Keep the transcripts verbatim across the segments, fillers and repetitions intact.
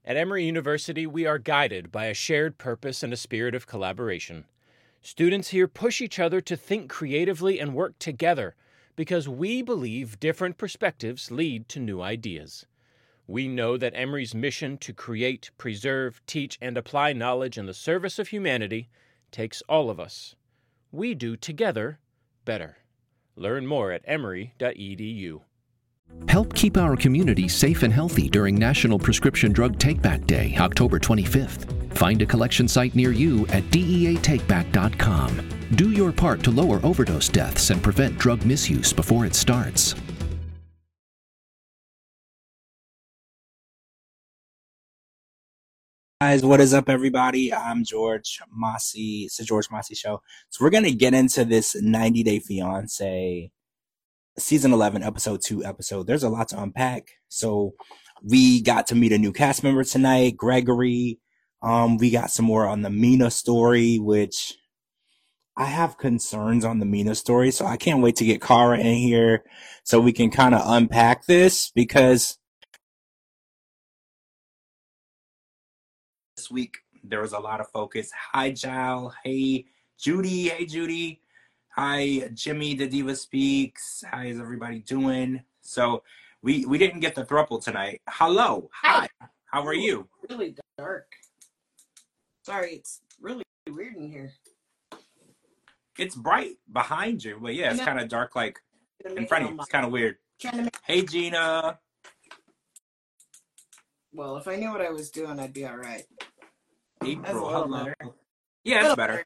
At Emory University, we are guided by a shared purpose and a spirit of collaboration. Students here push each other to think creatively and work together because we believe different perspectives lead to new ideas. We know that Emory's mission to create, preserve, teach, and apply knowledge in the service of humanity takes all of us. We do together better. Learn more at emory dot e d u. Help keep our community safe and healthy during National Prescription Drug Takeback Day, October twenty-fifth. Find a collection site near you at D E A takeback dot com. Do your part to lower overdose deaths and prevent drug misuse before it starts. Guys, what is up, everybody? I'm George Mossey. It's the George Mossey Show. So we're going to get into this ninety Day Fiancé season eleven, episode two episode. There's a lot to unpack. So we got to meet a new cast member tonight, Gregory. Um, we got some more on the Mina story, which I have concerns on the Mina story. So I can't wait to get Cara in here so we can kind of unpack this, because this week there was a lot of focus. Hi, Jal. Hey, Judy. Hey, Judy. Hi, Jimmy, the Diva Speaks. How is everybody doing? So we we didn't get the throuple tonight. Hello. Hi. How are you? Really dark. Sorry, it's really weird in here. It's bright behind you, but yeah, it's kind of dark like in front of you. It's kind of weird. Hey, Gina. Well, if I knew what I was doing, I'd be all right. April, hello. Yeah, it's better.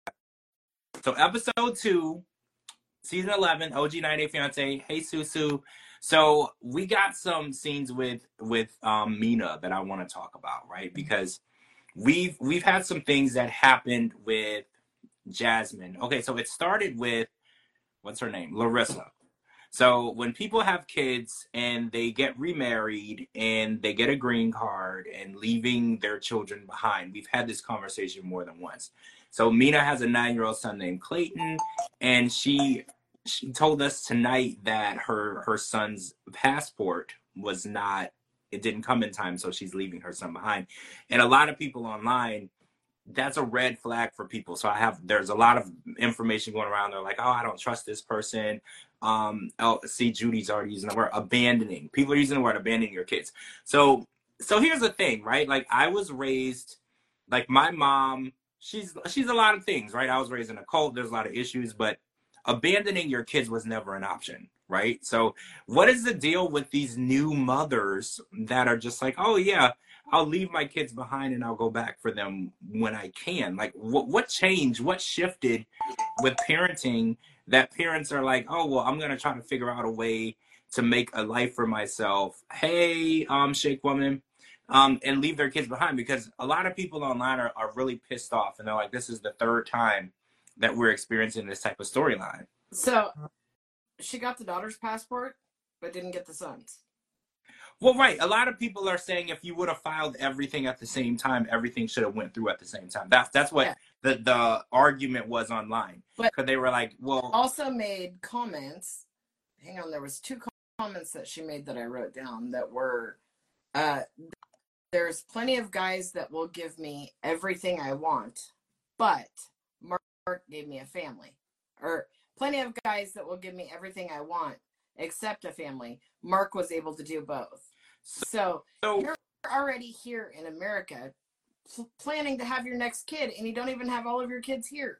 So episode two, season eleven, O G ninety Day Fiancé. Hey, Susu. So we got some scenes with with um, Mina that I want to talk about, right? Because we've we've had some things that happened with Jasmine. Okay, so it started with, what's her name? Larissa. So when people have kids and they get remarried and they get a green card and leaving their children behind, we've had this conversation more than once. So Mina has a nine-year-old son named Clayton, and she she told us tonight that her her son's passport was not, it didn't come in time, so she's leaving her son behind. And a lot of people online, that's a red flag for people. So I have, there's a lot of information going around. They're like, oh, I don't trust this person. Um, oh, see, Judy's already using the word abandoning. People are using the word abandoning your kids. So, so here's the thing, right? Like, I was raised, like my mom, she's, she's a lot of things, right? I was raised in a cult. There's a lot of issues, but abandoning your kids was never an option, right? So what is the deal with these new mothers that are just like, oh yeah, I'll leave my kids behind and I'll go back for them when I can? Like, what what changed? What shifted with parenting that parents are like, oh, well, I'm going to try to figure out a way to make a life for myself. Hey, um, Shake Woman, um, and leave their kids behind? Because a lot of people online are, are really pissed off, and they're like, this is the third time that we're experiencing this type of storyline. So she got the daughter's passport, but didn't get the son's. Well, right. A lot of people are saying if you would have filed everything at the same time, everything should have went through at the same time. That's that's what yeah. the, the argument was online. Because they were like, well... Also made comments. Hang on, there was two comments that she made that I wrote down that were, uh, there's plenty of guys that will give me everything I want, but Mark gave me a family. Or plenty of guys that will give me everything I want, except a family. Mark was able to do both. So, so you're already here in America pl- planning to have your next kid, and you don't even have all of your kids here.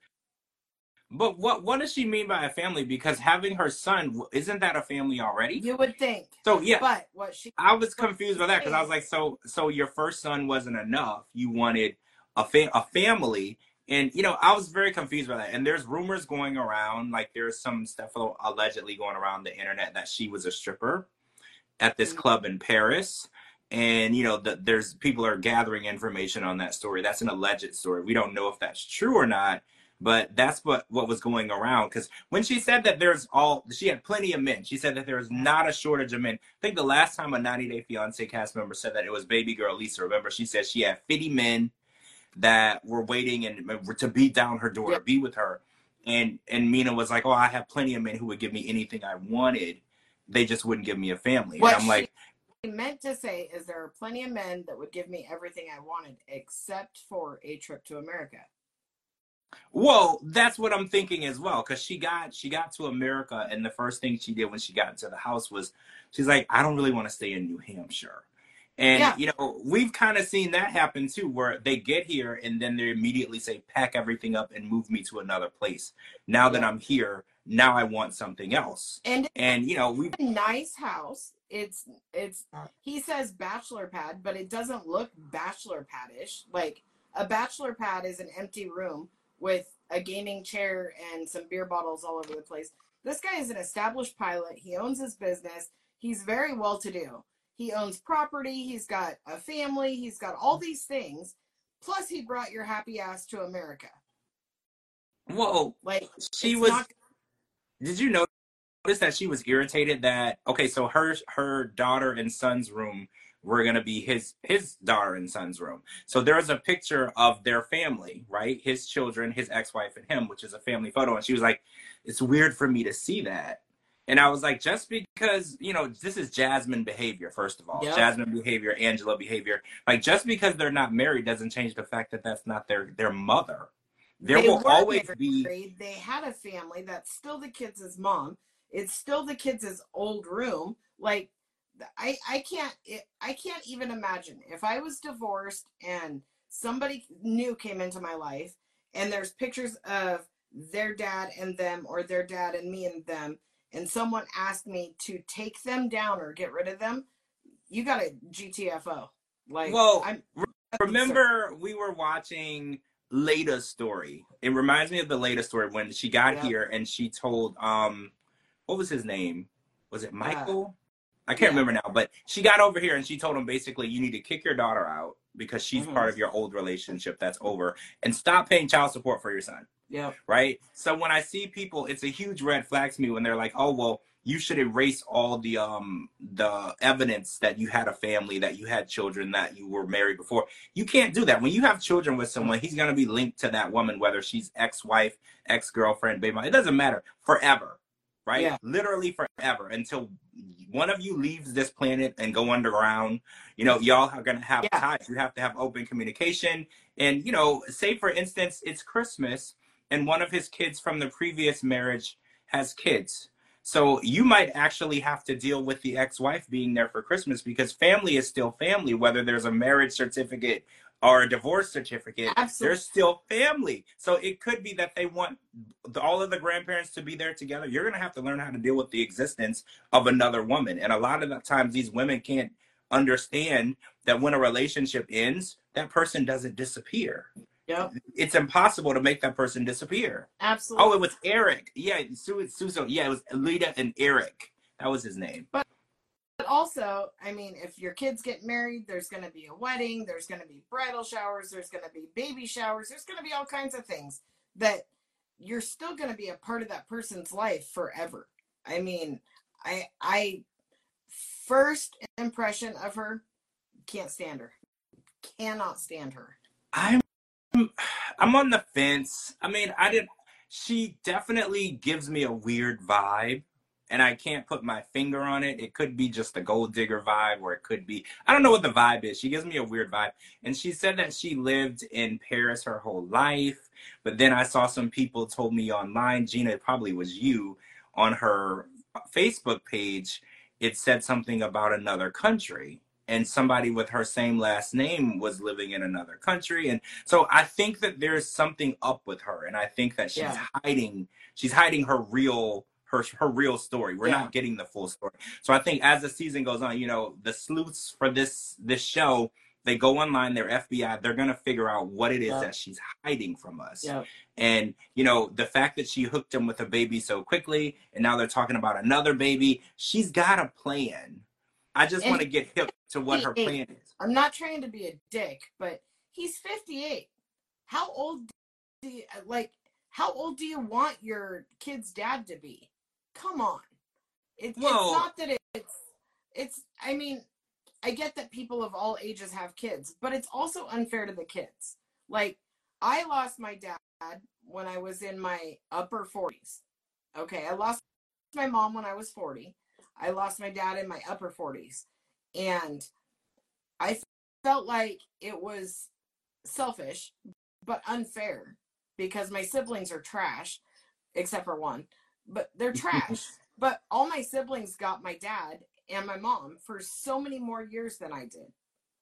But what what does she mean by a family? Because having her son, isn't that a family already? You would think. So yeah, but what she I was confused by that, because I was like, so so your first son wasn't enough. You wanted a fa- a family. And, you know, I was very confused by that. And there's rumors going around, like there's some stuff allegedly going around the internet that she was a stripper at this club in Paris. And, you know, the, there's people are gathering information on that story. That's an alleged story. We don't know if that's true or not, but that's what, what was going around. Because when she said that there's all, she had plenty of men. She said that there's not a shortage of men. I think the last time a ninety Day Fiancé cast member said that, it was baby girl Lisa. Remember, she said she had fifty men that were waiting and to beat down her door, yeah. to be with her. And and Mina was like, oh, I have plenty of men who would give me anything I wanted. They just wouldn't give me a family. What and I'm she, like, meant to say is there are plenty of men that would give me everything I wanted except for a trip to America. Well, that's what I'm thinking as well, because she got she got to America, and the first thing she did when she got into the house was she's like, I don't really want to stay in New Hampshire. And, Yeah. you know, we've kind of seen that happen, too, where they get here and then they immediately say, pack everything up and move me to another place. Now that Yeah. I'm here, now I want something else. And And, you know, we a nice house. It's, it's, he says bachelor pad, but it doesn't look bachelor pad-ish. Like, a bachelor pad is an empty room with a gaming chair and some beer bottles all over the place. This guy is an established pilot. He owns his business. He's very well-to-do. He owns property. He's got a family. He's got all these things. Plus, he brought your happy ass to America. Whoa. Like, she it's was, not- did you notice that she was irritated that, okay, so her, her daughter and son's room were going to be his, his daughter and son's room. So there was a picture of their family, right? His children, his ex-wife and him, which is a family photo. And she was like, it's weird for me to see that. And I was like, just because, you know, this is Jasmine behavior, first of all. Yep. Jasmine behavior, Angela behavior. Like, just because they're not married doesn't change the fact that that's not their, their mother. There they will were always married. be... They had a family. That's still the kids' mom. It's still the kids' old room. Like, I, I can't, it, I can't even imagine. If I was divorced and somebody new came into my life and there's pictures of their dad and them or their dad and me and them, and someone asked me to take them down or get rid of them, you got a G T F O. Like, well, I'm, remember we were watching Lada's story. It reminds me of the Lada story when she got Yep. here and she told, um, what was his name? Was it Michael? Uh, I can't yeah. remember now, but she got over here and she told him basically, you need to kick your daughter out because she's Mhm. part of your old relationship that's over, and stop paying child support for your son. Yeah. Right? So when I see people, it's a huge red flag to me when they're like, oh, well, you should erase all the um the evidence that you had a family, that you had children, that you were married before. You can't do that. When you have children with someone, he's going to be linked to that woman, whether she's ex-wife, ex-girlfriend, baby mom. It doesn't matter. Forever. Right? Yeah. Literally forever, until one of you leaves this planet and go underground. You know, y'all are going to have Yeah. ties. You have to have open communication. And, you know, say, for instance, it's Christmas and one of his kids from the previous marriage has kids. So you might actually have to deal with the ex-wife being there for Christmas, because family is still family, whether there's a marriage certificate or a divorce certificate. Absolutely. There's still family. So it could be that they want all of the grandparents to be there together. You're going to have to learn how to deal with the existence of another woman. And a lot of the times these women can't understand that when a relationship ends, that person doesn't disappear. Yep. It's impossible to make that person disappear. Absolutely. Oh, it was Eric. Yeah, Su- Susan. Yeah, it was Lita and Eric. That was his name. But But also, I mean, if your kids get married, there's going to be a wedding, there's going to be bridal showers, there's going to be baby showers, there's going to be all kinds of things that you're still going to be a part of that person's life forever. I mean, I, I, first impression of her, can't stand her. Cannot stand her. I'm, I'm on the fence. I mean, I didn't, she definitely gives me a weird vibe. And I can't put my finger on it. It could be just a gold digger vibe, or it could be, I don't know what the vibe is. She gives me a weird vibe. And she said that she lived in Paris her whole life. But then I saw some people told me online, Gina, it probably was you, on her Facebook page, it said something about another country. And somebody with her same last name was living in another country. And so I think that there's something up with her. And I think that she's Yeah. hiding, she's hiding her real Her, her real story. We're Yeah. not getting the full story. So I think as the season goes on, you know, the sleuths for this this show, they go online, they're F B I, they're going to figure out what it is Yeah. that she's hiding from us. Yeah. And, you know, the fact that she hooked him with a baby so quickly, and now they're talking about another baby, she's got a plan. I just And want to get hip to what her he- plan is. I'm not trying to be a dick, but he's fifty-eight. How old do you, like, how old do you want your kid's dad to be? Come on. It, Whoa. It's not that it, it's, it's, I mean, I get that people of all ages have kids, but it's also unfair to the kids. Like, I lost my dad when I was in my upper forties. Okay, I lost my mom when I was forty. I lost my dad in my upper forties. And I felt like it was selfish, but unfair, because my siblings are trash, except for one, but they're trash. But all my siblings got my dad and my mom for so many more years than I did.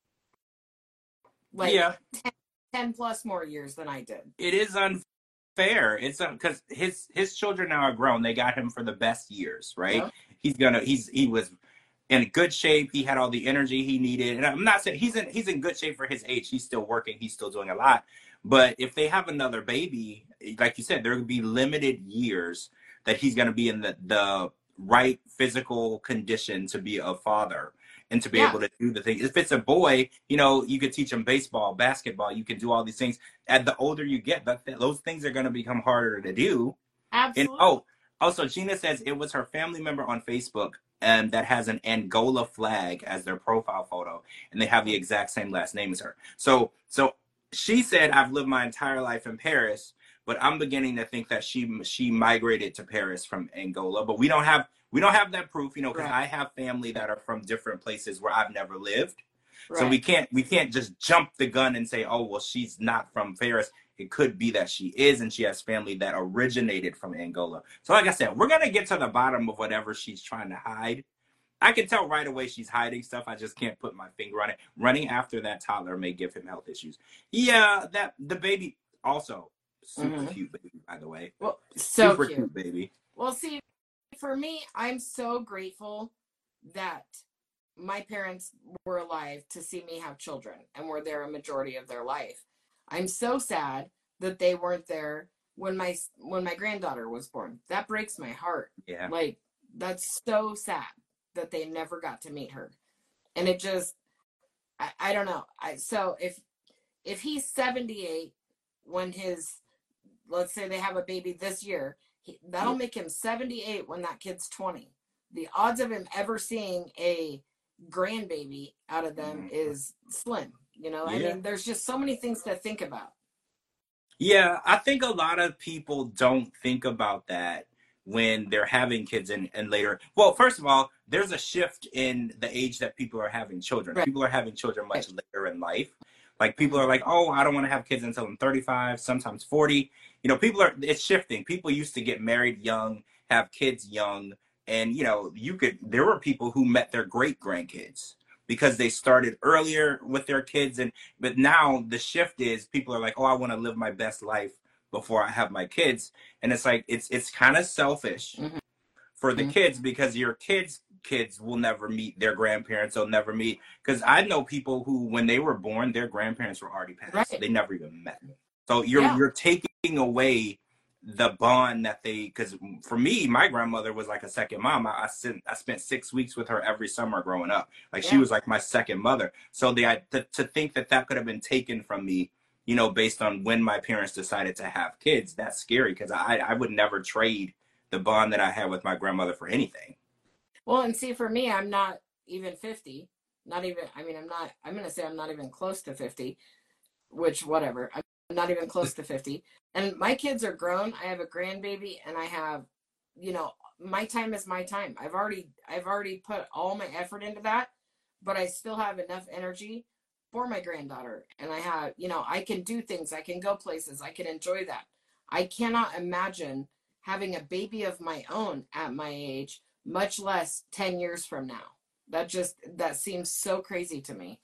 Like yeah. ten, ten plus more years than I did. It is unfair. It's because um, his his children now are grown. They got him for the best years, right? Yep. He's gonna he's he was in good shape. He had all the energy he needed. And I'm not saying he's in he's in good shape for his age. He's still working. He's still doing a lot. But if they have another baby, like you said, there will be limited years that he's going to be in the, the right physical condition to be a father and to be yeah. able to do the thing. If it's a boy, you know, you could teach him baseball, basketball. You can do all these things. As the older you get, that, those things are going to become harder to do. Absolutely. And, oh, also, Gina says it was her family member on Facebook um, that has an Angola flag as their profile photo, and they have the exact same last name as her. So, so she said, I've lived my entire life in Paris, but I'm beginning to think that she she migrated to Paris from Angola. But we don't have we don't have that proof, you know, because right. I have family that are from different places where I've never lived. Right. So we can't we can't just jump the gun and say, oh, well, she's not from Paris. It could be that she is, and she has family that originated from Angola. So like I said, we're going to get to the bottom of whatever she's trying to hide. I can tell right away she's hiding stuff. I just can't put my finger on it. Running after that toddler may give him health issues. Yeah, that the baby also super mm-hmm. cute baby, by the way. Well, so super cute. cute baby. Well, see, for me, I'm so grateful that my parents were alive to see me have children and were there a majority of their life. I'm so sad that they weren't there when my when my granddaughter was born. That breaks my heart. Yeah. Like, that's so sad that they never got to meet her. And it just, I, I don't know. I so if if he's seventy-eight when his, let's say they have a baby this year, he, that'll make him seventy-eight when that kid's twenty. The odds of him ever seeing a grandbaby out of them mm. is slim. You know, yeah. I mean, there's just so many things to think about. Yeah, I think a lot of people don't think about that when they're having kids and, and later. Well, first of all, there's a shift in the age that people are having children. Right. People are having children much right. later in life. Like, people are like, oh, I don't want to have kids until I'm thirty-five, sometimes forty. You know, people are, it's shifting. People used to get married young, have kids young. And, you know, you could, there were people who met their great grandkids because they started earlier with their kids. And but now the shift is people are like, oh, I want to live my best life before I have my kids. And it's like, it's it's kind of selfish mm-hmm. for the mm-hmm. kids, because your kids kids will never meet their grandparents. They'll never meet, because I know people who, when they were born, their grandparents were already passed. Right. They never even met. So you're yeah. you're taking away the bond that they, because for me, my grandmother was like a second mom. I, I spent I spent six weeks with her every summer growing up. Like yeah. she was like my second mother. So the I, to, to think that that could have been taken from me, you know, based on when my parents decided to have kids, that's scary, because I I would never trade the bond that I had with my grandmother for anything. Well, and see, for me, I'm not even fifty. Not even. I mean, I'm not. I'm gonna say I'm not even close to fifty. Which, whatever. I'm not even close to fifty. And my kids are grown. I have a grandbaby, and I have, you know, my time is my time. I've already, I've already put all my effort into that, but I still have enough energy for my granddaughter. And I have, you know, I can do things. I can go places. I can enjoy that. I cannot imagine having a baby of my own at my age, much less ten years from now. That just, that seems so crazy to me.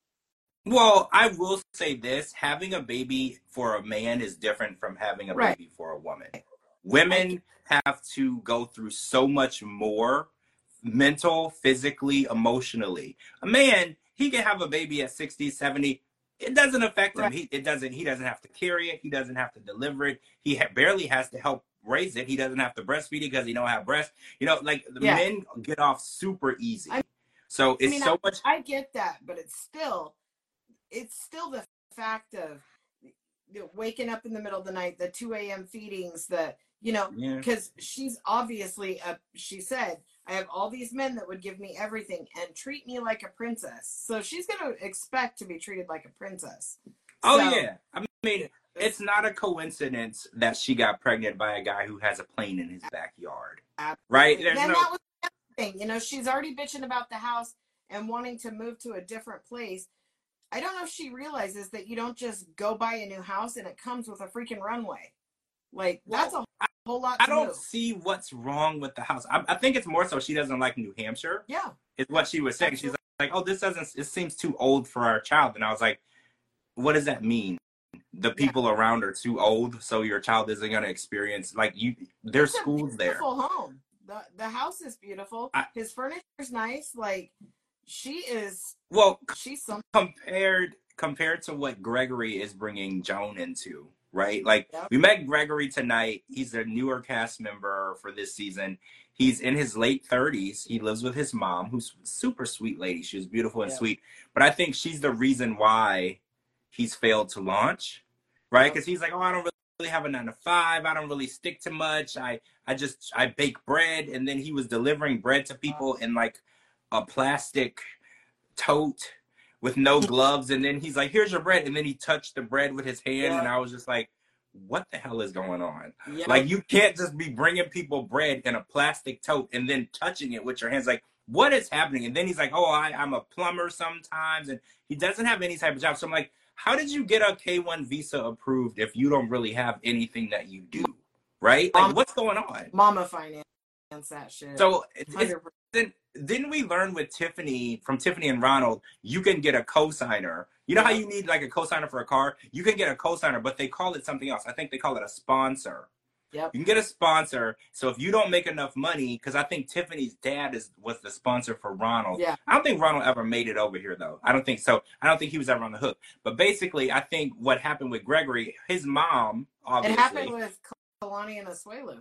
Well, I will say this, having a baby for a man is different from having a right. baby for a woman. Women have to go through so much more mental, physically, emotionally. A man, he can have a baby at sixty, seventy. It doesn't affect him. Right. He, it doesn't, he doesn't have to carry it. He doesn't have to deliver it. He ha- barely has to help raise it. He doesn't have to breastfeed it because he don't have breasts. You know, like the yeah. men get off super easy. I, so it's I mean, so I, much. I get that, but it's still... it's still the fact of, you know, waking up in the middle of the night, the two a.m. feedings, the, you know, because yeah. she's obviously, a, she said, I have all these men that would give me everything and treat me like a princess. So she's going to expect to be treated like a princess. Oh, so, yeah. I mean, it's not a coincidence that she got pregnant by a guy who has a plane in his backyard. Absolutely. Right? There's and no... that was the other thing. You know, she's already bitching about the house. and wanting to move to a different place. I don't know if she realizes that you don't just go buy a new house and it comes with a freaking runway. Like, well, that's a whole lot to I don't move. see what's wrong with the house. I, I think it's more so she doesn't like New Hampshire. Yeah. Is what she was saying. Absolutely. She's like, oh, this doesn't, it seems too old for our child. And I was like, what does that mean? The people yeah. around are too old, so your child isn't going to experience, like, you. There's it's schools a there. Beautiful home. The the house is beautiful. I, His furniture's nice. Like, she is. Well, she's some compared compared to what Gregory is bringing Joan into, right? Like, yep. we met Gregory tonight. He's a newer cast member for this season. He's in his late thirties. He lives with his mom, who's a super sweet lady. She was beautiful and yep. sweet. But I think she's the reason why he's failed to launch, right? Because he's like, oh, I don't really have a nine to five. I don't really stick to much. I, I just, I bake bread. And then he was delivering bread to people in like a plastic tote with no gloves. And then he's like, here's your bread. And then he touched the bread with his hand. Yeah. And I was just like, what the hell is going on? Yeah. Like, you can't just be bringing people bread in a plastic tote and then touching it with your hands. Like, what is happening? And then he's like, oh, I, I'm a plumber sometimes. And he doesn't have any type of job. So I'm like, how did you get a K one visa approved if you don't really have anything that you do, right? Like, Mama, what's going on? Mama finance that shit. So it's, then, didn't we learn with Tiffany, from Tiffany and Ronald, you can get a co-signer. You know yeah. how you need like a co-signer for a car? You can get a co-signer, but they call it something else. I think they call it a sponsor. Yep. You can get a sponsor. So if you don't make enough money, because I think Tiffany's dad is was the sponsor for Ronald. Yeah. I don't think Ronald ever made it over here, though. I don't think so. I don't think he was ever on the hook. But basically, I think what happened with Gregory, his mom, obviously. It happened with Kalani and Asuelu.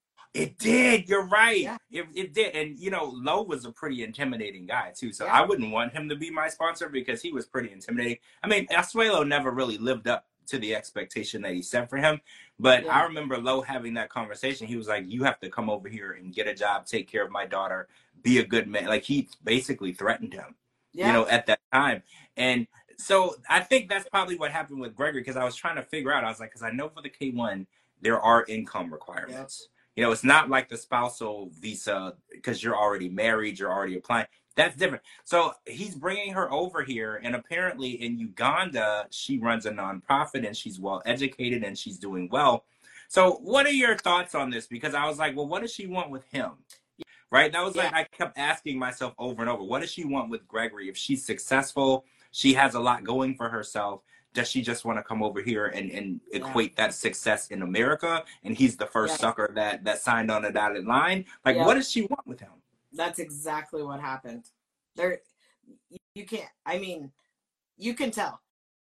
It did. You're right. Yeah. It, it did. And, you know, Lo was a pretty intimidating guy, too. So yeah. I wouldn't want him to be my sponsor because he was pretty intimidating. I mean, Asuelu never really lived up to the expectation that he set for him. But yeah. I remember Lo having that conversation. He was like, you have to come over here and get a job, take care of my daughter, be a good man. Like, he basically threatened him, yeah. you know, at that time. And so I think that's probably what happened with Gregory, because I was trying to figure out, I was like, because I know for the K one, there are income requirements. Yeah. You know, it's not like the spousal visa because you're already married, you're already applying. That's different. So he's bringing her over here, and apparently in Uganda, she runs a nonprofit and she's well educated and she's doing well. So what are your thoughts on this? Because I was like, well, what does she want with him? Right? That was yeah. like, I kept asking myself over and over, what does she want with Gregory? If she's successful, she has a lot going for herself. Does she just want to come over here and, and equate yeah. that success in America? And he's the first yeah. sucker that, that signed on the dotted line. Like, yeah. what does she want with him? That's exactly what happened. There, you can't, I mean, you can tell.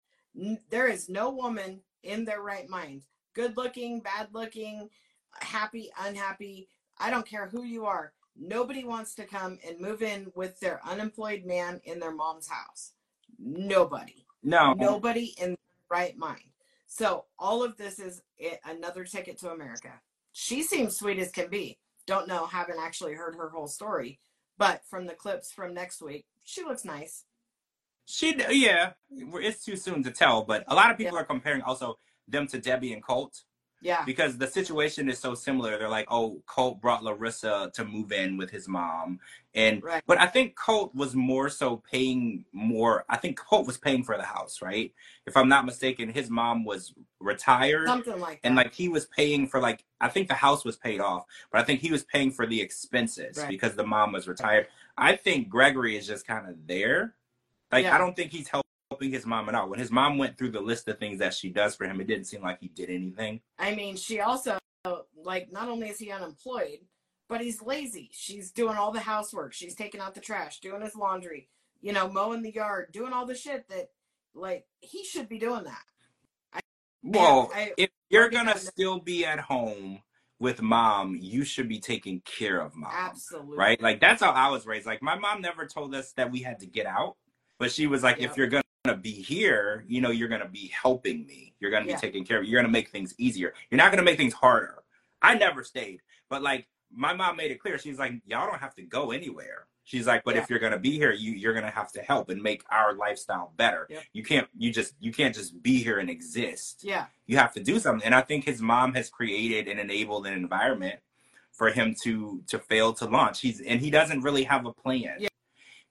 There is no woman in their right mind, good looking, bad looking, happy, unhappy. I don't care who you are. Nobody wants to come and move in with their unemployed man in their mom's house. Nobody. No. Nobody in their right mind. So all of this is another ticket to America. She seems sweet as can be. Don't know, haven't actually heard her whole story, but from the clips from next week, she looks nice. She, yeah, it's too soon to tell, but a lot of people yeah. are comparing also them to Debbie and Colt. Yeah. Because the situation is so similar. They're like, oh, Colt brought Larissa to move in with his mom. And, right. but I think Colt was more so paying more. I think Colt was paying for the house, right? If I'm not mistaken, his mom was retired. Something like that. And like he was paying for like, I think the house was paid off, but I think he was paying for the expenses right. because the mom was retired. I think Gregory is just kind of there. Like, yeah. I don't think he's helping. helping his mom out. When his mom went through the list of things that she does for him, it didn't seem like he did anything. I mean, she also, like, not only is he unemployed, but he's lazy. She's doing all the housework. She's taking out the trash, doing his laundry, you know, mowing the yard, doing all the shit that, like, he should be doing that. I, well, I, I, if you're going to still be at home with mom, you should be taking care of mom. Absolutely. Right? Like, that's how I was raised. Like, my mom never told us that we had to get out, but she was like, yep. if you're going to be here, you know, you're going to be helping me. You're going to be yeah. taking care of me. You're going to make things easier. You're not going to make things harder. I never stayed. But like my mom made it clear. She's like, y'all don't have to go anywhere. She's like, but yeah. if you're going to be here, you, you're going to have to help and make our lifestyle better. Yep. You can't, you just, you can't just be here and exist. Yeah. You have to do something. And I think his mom has created and enabled an environment for him to, to fail to launch. He's, and he doesn't really have a plan. Yeah.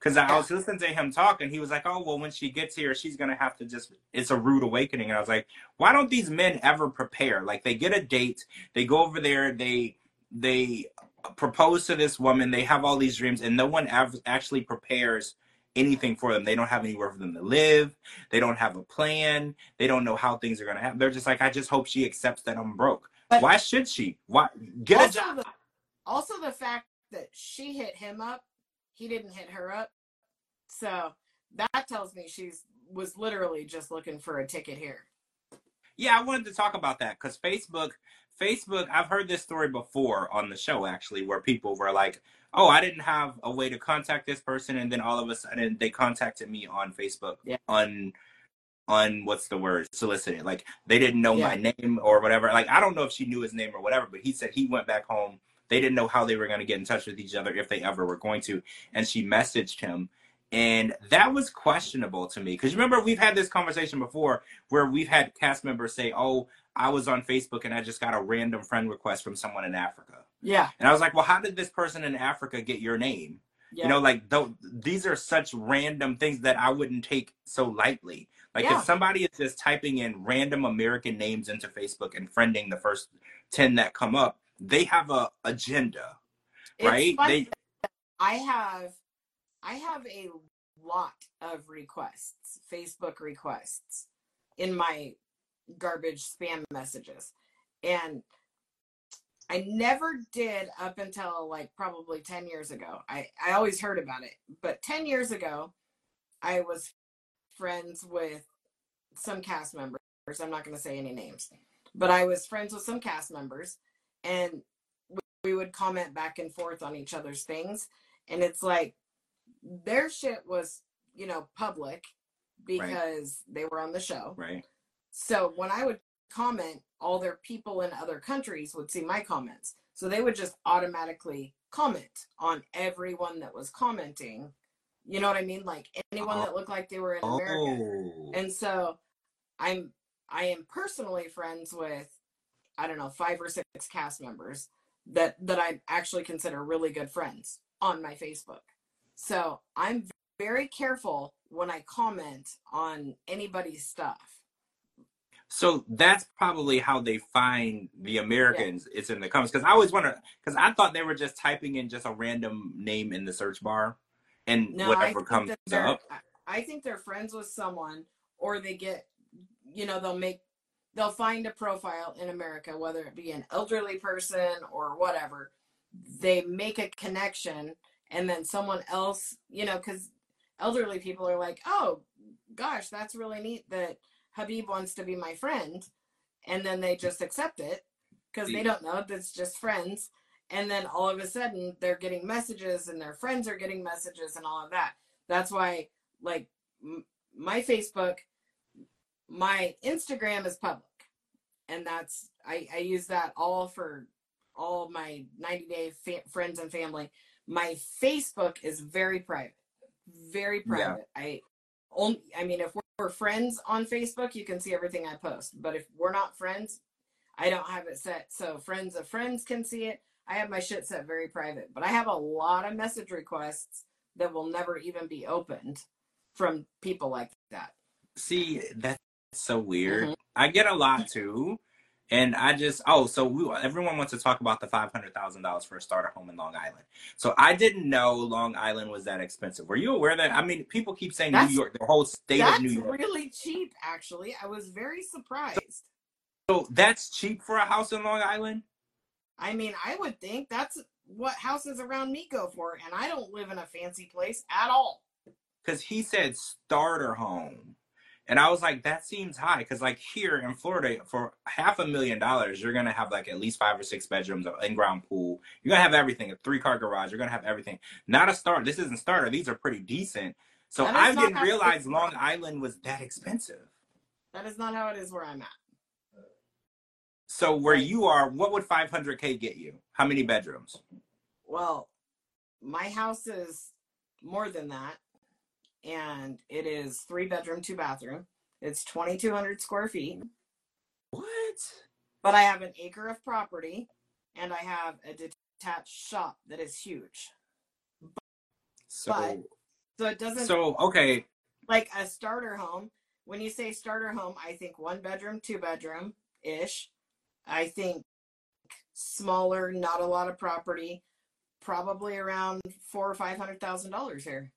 Because I was listening to him talk, and he was like, oh, well, when she gets here, she's going to have to just, it's a rude awakening. And I was like, why don't these men ever prepare? Like, they get a date, they go over there, they, they propose to this woman, they have all these dreams, and no one ever actually prepares anything for them. They don't have anywhere for them to live. They don't have a plan. They don't know how things are going to happen. They're just like, I just hope she accepts that I'm broke. But why should she? Why get a job? The, also, the fact that she hit him up, he didn't hit her up. So that tells me she's was literally just looking for a ticket here. Yeah, I wanted to talk about that because Facebook, Facebook, I've heard this story before on the show, actually, where people were like, oh, I didn't have a way to contact this person. And then all of a sudden they contacted me on Facebook yeah. on, on what's the word, solicited. Like they didn't know yeah. my name or whatever. Like, I don't know if she knew his name or whatever, but he said he went back home. They didn't know how they were going to get in touch with each other, if they ever were going to. And she messaged him. And that was questionable to me. Because remember, we've had this conversation before where we've had cast members say, oh, I was on Facebook and I just got a random friend request from someone in Africa. Yeah. And I was like, well, how did this person in Africa get your name? Yeah. You know, like th- these are such random things that I wouldn't take so lightly. Like yeah. if somebody is just typing in random American names into Facebook and friending the first ten that come up, they have a agenda, it's right? Funny. They, I have, I have a lot of requests, Facebook requests in my garbage spam messages. And I never did up until like probably ten years ago. I, I always heard about it, but ten years ago, I was friends with some cast members. I'm not going to say any names, but I was friends with some cast members, and we, we would comment back and forth on each other's things. And it's like their shit was, you know, public because right. they were on the show. Right. So when I would comment, all their people in other countries would see my comments. So they would just automatically comment on everyone that was commenting. You know what I mean? Like anyone oh. that looked like they were in America. Oh. And so I'm, I am personally friends with, I don't know, five or six cast members that, that I actually consider really good friends on my Facebook. So I'm very careful when I comment on anybody's stuff. So that's probably how they find the Americans. Yeah. It's in the comments. Because I always wonder, because I thought they were just typing in just a random name in the search bar and no, whatever comes up. I think they're friends with someone, or they get, you know, they'll make, they'll find a profile in America, whether it be an elderly person or whatever. They make a connection, and then someone else, you know, because elderly people are like, oh, gosh, that's really neat that Habib wants to be my friend. And then they just accept it because they don't know that's just friends. And then all of a sudden they're getting messages and their friends are getting messages and all of that. That's why, like, m- my Facebook, my Instagram is public. And that's, I, I use that all for all my ninety day fa- friends and family. My Facebook is very private, very private. Yeah. I only, I mean, if we're, we're friends on Facebook, you can see everything I post. But if we're not friends, I don't have it set so friends of friends can see it. I have my shit set very private. But I have a lot of message requests that will never even be opened from people like that. See, that's so weird. Mm-hmm. I get a lot too. And I just, oh, so we, everyone wants to talk about the five hundred thousand dollars for a starter home in Long Island. So I didn't know Long Island was that expensive. Were you aware that? I mean, people keep saying that's, New York, the whole state of New York. That's really cheap, actually. I was very surprised. So, so that's cheap for a house in Long Island? I mean, I would think that's what houses around me go for. And I don't live in a fancy place at all. Because he said starter home. And I was like, that seems high. Because, like, here in Florida, for half a million dollars, you're going to have, like, at least five or six bedrooms, an in-ground pool. You're going to have everything, a three-car garage. You're going to have everything. Not a starter. This isn't starter. These are pretty decent. So I didn't realize Long Island was that expensive. That is not how it is where I'm at. So where you are, what would five hundred K get you? How many bedrooms? Well, my house is more than that. And it is three bedroom, two bathroom. It's twenty-two hundred square feet. What? But I have an acre of property, and I have a detached shop that is huge. So, but So it doesn't. So okay. Like a starter home. When you say starter home, I think one bedroom, two bedroom ish. I think smaller, not a lot of property, probably around four or five hundred thousand dollars here.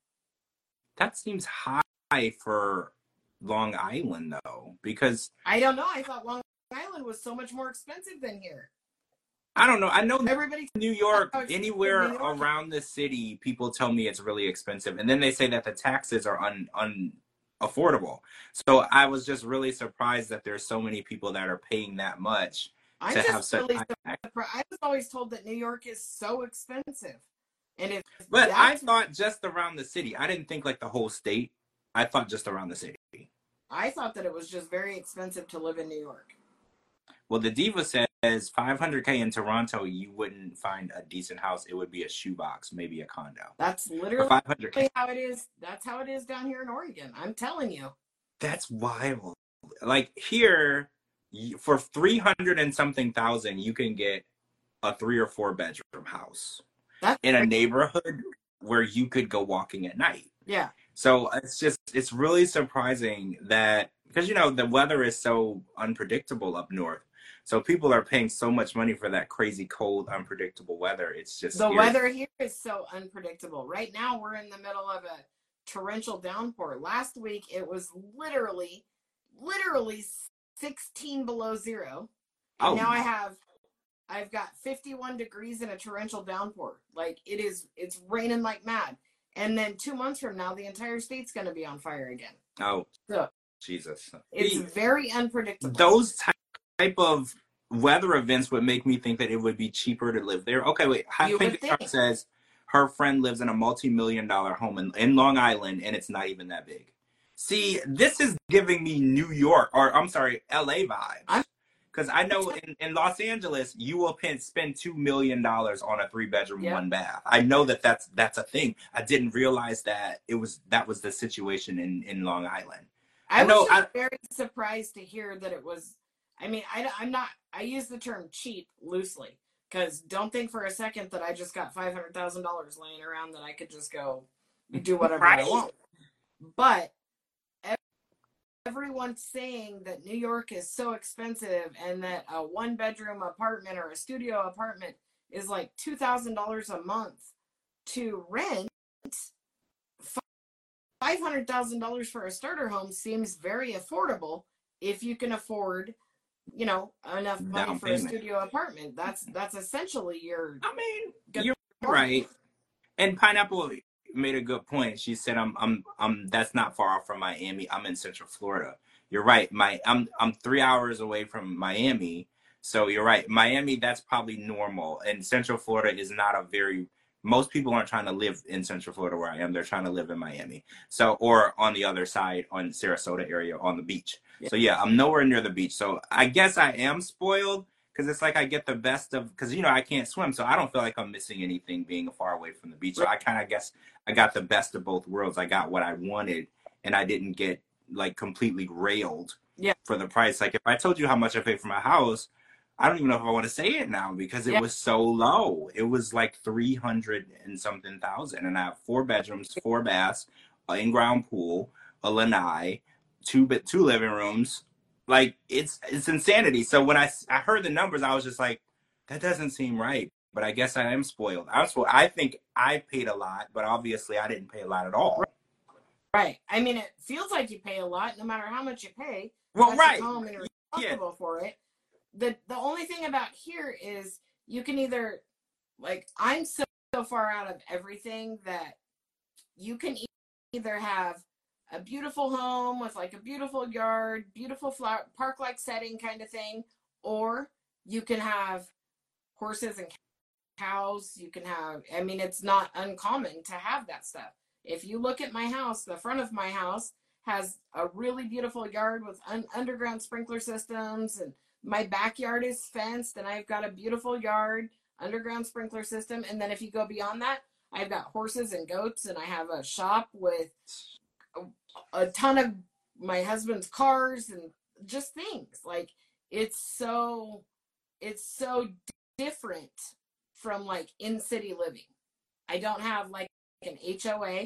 That seems high for Long Island, though, because I don't know. I thought Long Island was so much more expensive than here. I don't know. I know everybody New York, anywhere New York. Around the city, people tell me it's really expensive, and then they say that the taxes are un unaffordable. So I was just really surprised that there's so many people that are paying that much I'm to just have such. Really high I was always told that New York is so expensive, and if but I thought just around the city. I didn't think like the whole state. I thought just around the city. I thought that it was just very expensive to live in New York. Well, the Diva says five hundred K in Toronto, you wouldn't find a decent house. It would be a shoebox, maybe a condo. That's literally five hundred K. How it is. That's how it is down here in Oregon. I'm telling you. That's wild. Like here, for three hundred and something thousand, you can get a three or four bedroom house That's in a neighborhood where you could go walking at night. Yeah. So it's just, it's really surprising that, because, you know, the weather is so unpredictable up north. So people are paying so much money for that crazy cold, unpredictable weather. It's just the scary. Weather here is so unpredictable. Right now, we're in the middle of a torrential downpour. Last week, it was literally, literally sixteen below zero. And oh. now I have, I've got fifty-one degrees in a torrential downpour. Like it is, it's raining like mad. And then two months from now, the entire state's going to be on fire again. Oh, so Jesus! It's very unpredictable. Those type type of weather events would make me think that it would be cheaper to live there. Okay, wait. I think it says her friend lives in a multi-million dollar home in, in Long Island, and it's not even that big. See, this is giving me New York, or I'm sorry, L A vibes. Because I know in, in Los Angeles, you will pay, spend two million dollars on a three-bedroom, yep. one bath. I know that that's, that's a thing. I didn't realize that it was that was the situation in, in Long Island. I, I know, was just I, very surprised to hear that it was, I mean, I, I'm not, I use the term cheap loosely, because don't think for a second that I just got five hundred thousand dollars laying around that I could just go do whatever right. I want. But everyone's saying that New York is so expensive and that a one bedroom apartment or a studio apartment is like two thousand dollars a month to rent. five hundred thousand dollars for a starter home seems very affordable if you can afford, you know, enough money Down for payment. a studio apartment. That's that's essentially your. I mean, you're right. And Pineapple made a good point. She said, "I'm, I'm, I'm. That's not far off from Miami. I'm in Central Florida." You're right. My, I'm, I'm three hours away from Miami. So you're right. Miami, that's probably normal. And Central Florida is not a very. Most people aren't trying to live in Central Florida where I am. They're trying to live in Miami. So, or on the other side, on Sarasota area, on the beach. Yeah. So yeah, I'm nowhere near the beach. So I guess I am spoiled because it's like I get the best of, because, you know, I can't swim. So I don't feel like I'm missing anything being far away from the beach. So I kind of guess I got the best of both worlds. I got what I wanted and I didn't get like completely railed yeah. for the price. Like if I told you how much I paid for my house, I don't even know if I want to say it now because it yeah. was so low. It was like three hundred and something thousand. And I have four bedrooms, four baths, an in-ground pool, a lanai, two two living rooms. Like it's it's insanity. So when I, I heard the numbers, I was just like, that doesn't seem right. But I guess I am spoiled. I'm spoiled. I think I paid a lot, but obviously I didn't pay a lot at all. Right. I mean, it feels like you pay a lot no matter how much you pay. Well, right. Home and you're responsible yeah. for it. The the only thing about here is you can either, like, I'm so, so far out of everything that you can either have a beautiful home with like a beautiful yard, beautiful flower, park-like setting kind of thing, or you can have horses and cows. You can have, I mean, it's not uncommon to have that stuff. If you look at my house, the front of my house has a really beautiful yard with un- underground sprinkler systems, and my backyard is fenced, and I've got a beautiful yard, underground sprinkler system. And then if you go beyond that, I've got horses and goats, and I have a shop with a, a ton of my husband's cars and just things. Like, it's so, it's so different from like in city living. I don't have like an H O A.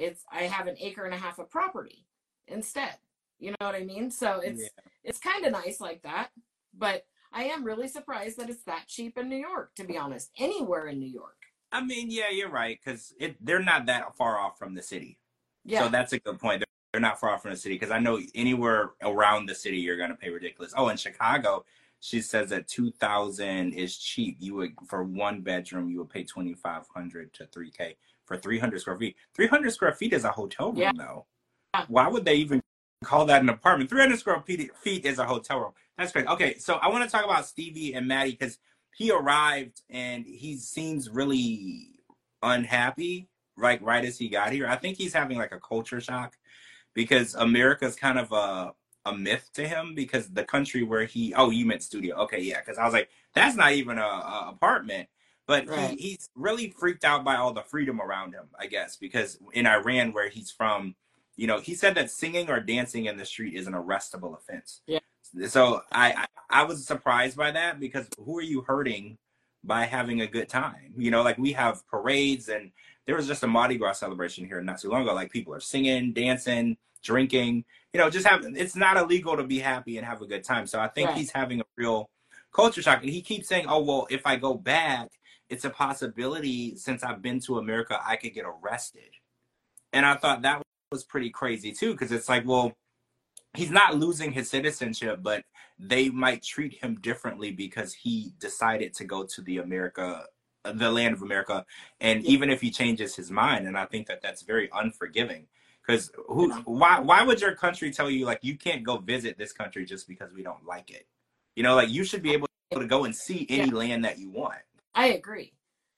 it's I have an acre and a half of property instead. You know what I mean? So it's yeah. it's kind of nice like that. But I am really surprised that it's that cheap in New York, to be honest. Anywhere in New York. I mean, yeah, you're right, because they're not that far off from the city. Yeah. So that's a good point. They're, they're not far off from the city, because I know anywhere around the city you're going to pay ridiculous. Oh, in Chicago, she says that two thousand dollars is cheap. You would, for one bedroom, you would pay twenty-five hundred to three K for three hundred square feet. three hundred square feet is a hotel room, yeah. though. Yeah. Why would they even call that an apartment? three hundred square feet is a hotel room. That's great. Okay, so I want to talk about Stevie and Maddie, because he arrived and he seems really unhappy, like right as he got here. I think he's having like a culture shock, because America's kind of a, a myth to him, because the country where he, oh, you meant studio. Okay, yeah, because I was like, that's not even a, a apartment. But right. he, he's really freaked out by all the freedom around him, I guess, because in Iran, where he's from, you know, he said that singing or dancing in the street is an arrestable offense. Yeah. So I, I, I was surprised by that, because who are you hurting by having a good time? You know, like we have parades, and there was just a Mardi Gras celebration here not too long ago. Like people are singing, dancing, drinking, you know, just have, it's not illegal to be happy and have a good time. So I think right. he's having a real culture shock. And he keeps saying, oh, well, if I go back, it's a possibility, since I've been to America, I could get arrested. And I thought that was pretty crazy too, because it's like, well, he's not losing his citizenship, but they might treat him differently because he decided to go to the America, the land of America. And yeah. even if he changes his mind, and I think that that's very unforgiving, because who, yeah. why, why would your country tell you, like, you can't go visit this country just because we don't like it? You know, like, you should be able to go and see any yeah. land that you want. I agree.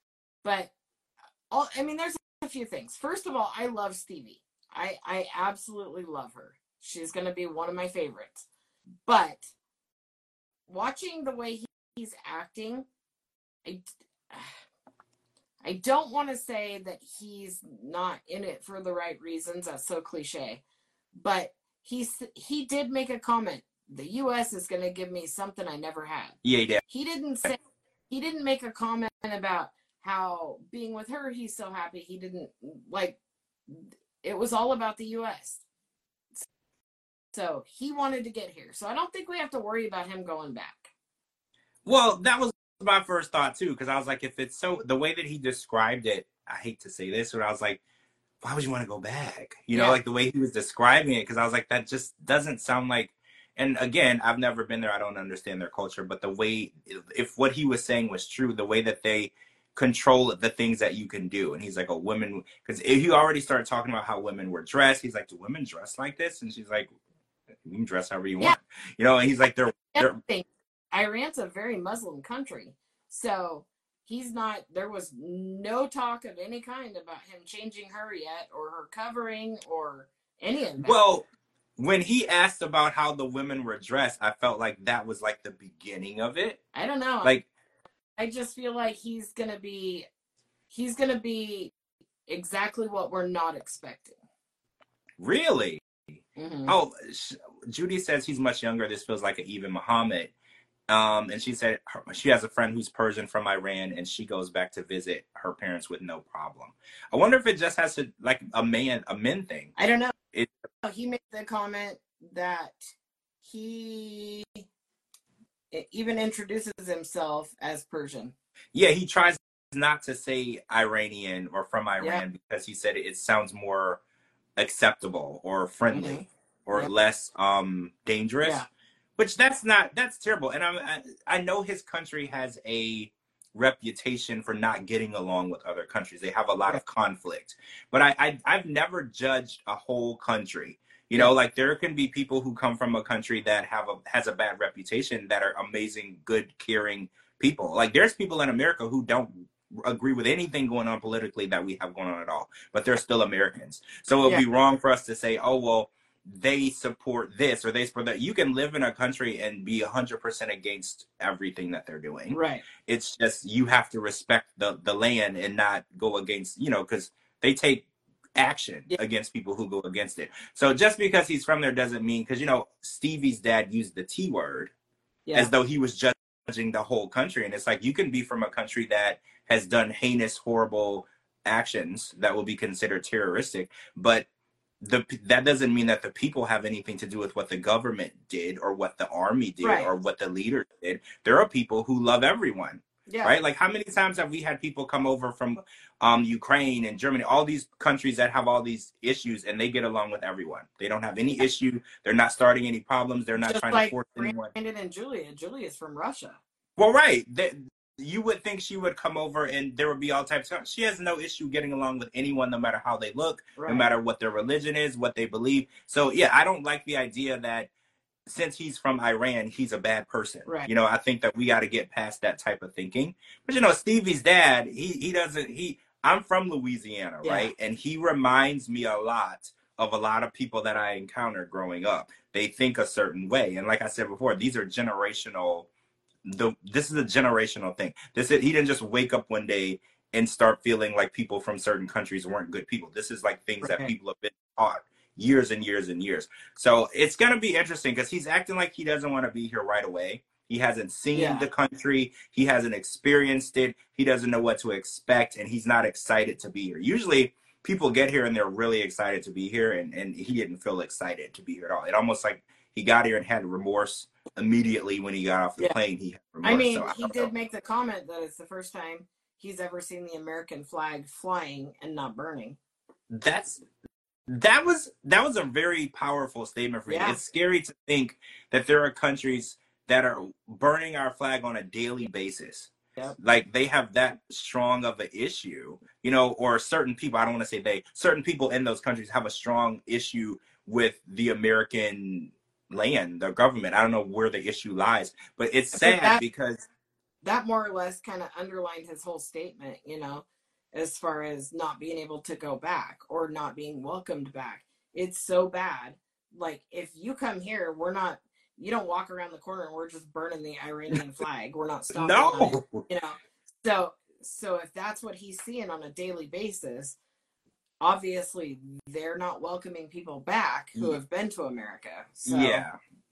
But all, I mean, there's a few things. First of all, I love Stevie. I, I absolutely love her. She's going to be one of my favorites. But watching the way he, he's acting, I, I don't want to say that he's not in it for the right reasons. That's so cliche. But he's, he did make a comment. The U S is going to give me something I never had. Yeah, yeah. He didn't say, he didn't make a comment about how being with her, he's so happy. He didn't, like, it was all about the U S So he wanted to get here. So I don't think we have to worry about him going back. Well, that was my first thought too, because I was like, if it's so, the way that he described it, I hate to say this, but I was like, why would you want to go back? You know, yeah. like the way he was describing it, because I was like, that just doesn't sound like, and again, I've never been there. I don't understand their culture, but the way, if what he was saying was true, the way that they control the things that you can do. And he's like, oh, women, because he already started talking about how women were dressed. He's like, do women dress like this? And she's like, you can dress however you yeah. want. You know, and he's like, they're, they're Iran's a very Muslim country. So he's not, there was no talk of any kind about him changing her yet, or her covering, or any of that. Well, when he asked about how the women were dressed, I felt like that was like the beginning of it. I don't know. Like, I just feel like he's going to be, he's going to be exactly what we're not expecting. Really? Mm-hmm. Oh, Judy says he's much younger. This feels like an even Muhammad. Um, and she said her, she has a friend who's Persian from Iran, and she goes back to visit her parents with no problem. I wonder if it just has to, like, a man, a men thing. I don't know. It, he made the comment that he even introduces himself as Persian. Yeah, he tries not to say Iranian or from Iran, yeah. because he said it, it sounds more acceptable or friendly, mm-hmm. or yeah. less um dangerous. Yeah. Which that's not, that's terrible. And I'm, I, I know his country has a reputation for not getting along with other countries. They have a lot of conflict. But I, I, I've never judged a whole country. You know, like there can be people who come from a country that have a has a bad reputation that are amazing, good, caring people. Like there's people in America who don't agree with anything going on politically that we have going on at all, but they're still Americans. So it would yeah. be wrong for us to say, oh, well, they support this or they support that. You can live in a country and be one hundred percent against everything that they're doing. Right. It's just you have to respect the, the land and not go against, you know, because they take action yeah. against people who go against it. So just because he's from there doesn't mean, because, you know, Stevie's dad used the T word yeah. as though he was judging the whole country. And it's like, you can be from a country that has done heinous, horrible actions that will be considered terroristic, but the that doesn't mean that the people have anything to do with what the government did or what the army did Right. or what the leaders did. There are people who love everyone. Yeah. Right? Like, how many times have we had people come over from um, Ukraine and Germany, all these countries that have all these issues, and they get along with everyone. They don't have any issue. They're not starting any problems. They're not Just trying like to force anyone. Brandon and Julia. Julia's from Russia. Well, right. They, you would think she would come over and there would be all types of. She has no issue getting along with anyone, no matter how they look, Right. no matter what their religion is, what they believe. So, yeah, I don't like the idea that since he's from Iran, he's a bad person. Right. You know, I think that we got to get past that type of thinking. But, you know, Stevie's dad, he he doesn't, he, I'm from Louisiana, Yeah. right? And he reminds me a lot of a lot of people that I encountered growing up. They think a certain way. And like I said before, these are generational, the this is a generational thing. This is, he didn't just wake up one day and start feeling like people from certain countries weren't good people. This is like things Right. that people have been taught years and years and years. So it's going to be interesting because he's acting like he doesn't want to be here right away. He hasn't seen Yeah. the country. He hasn't experienced it. He doesn't know what to expect, and he's not excited to be here. Usually people get here and they're really excited to be here, and, and he didn't feel excited to be here at all. It almost like he got here and had remorse immediately when he got off the Yeah. plane. He had remorse. I mean, So I he don't did know. make the comment that it's the first time he's ever seen the American flag flying and not burning. That's that was that was a very powerful statement for me. Yeah. It's scary to think that there are countries that are burning our flag on a daily basis. Yep. Like they have that strong of an issue, you know, or certain people, I don't want to say they, certain people in those countries have a strong issue with the American land, the government. I don't know where the issue lies, but it's But sad that- because That more or less kind of underlined his whole statement, you know, as far as not being able to go back or not being welcomed back. It's so bad. Like, if you come here, we're not, you don't walk around the corner and we're just burning the Iranian flag. We're not stopping on it, no. you know. So, so if that's what he's seeing on a daily basis, obviously they're not welcoming people back who have been to America. So, Yeah.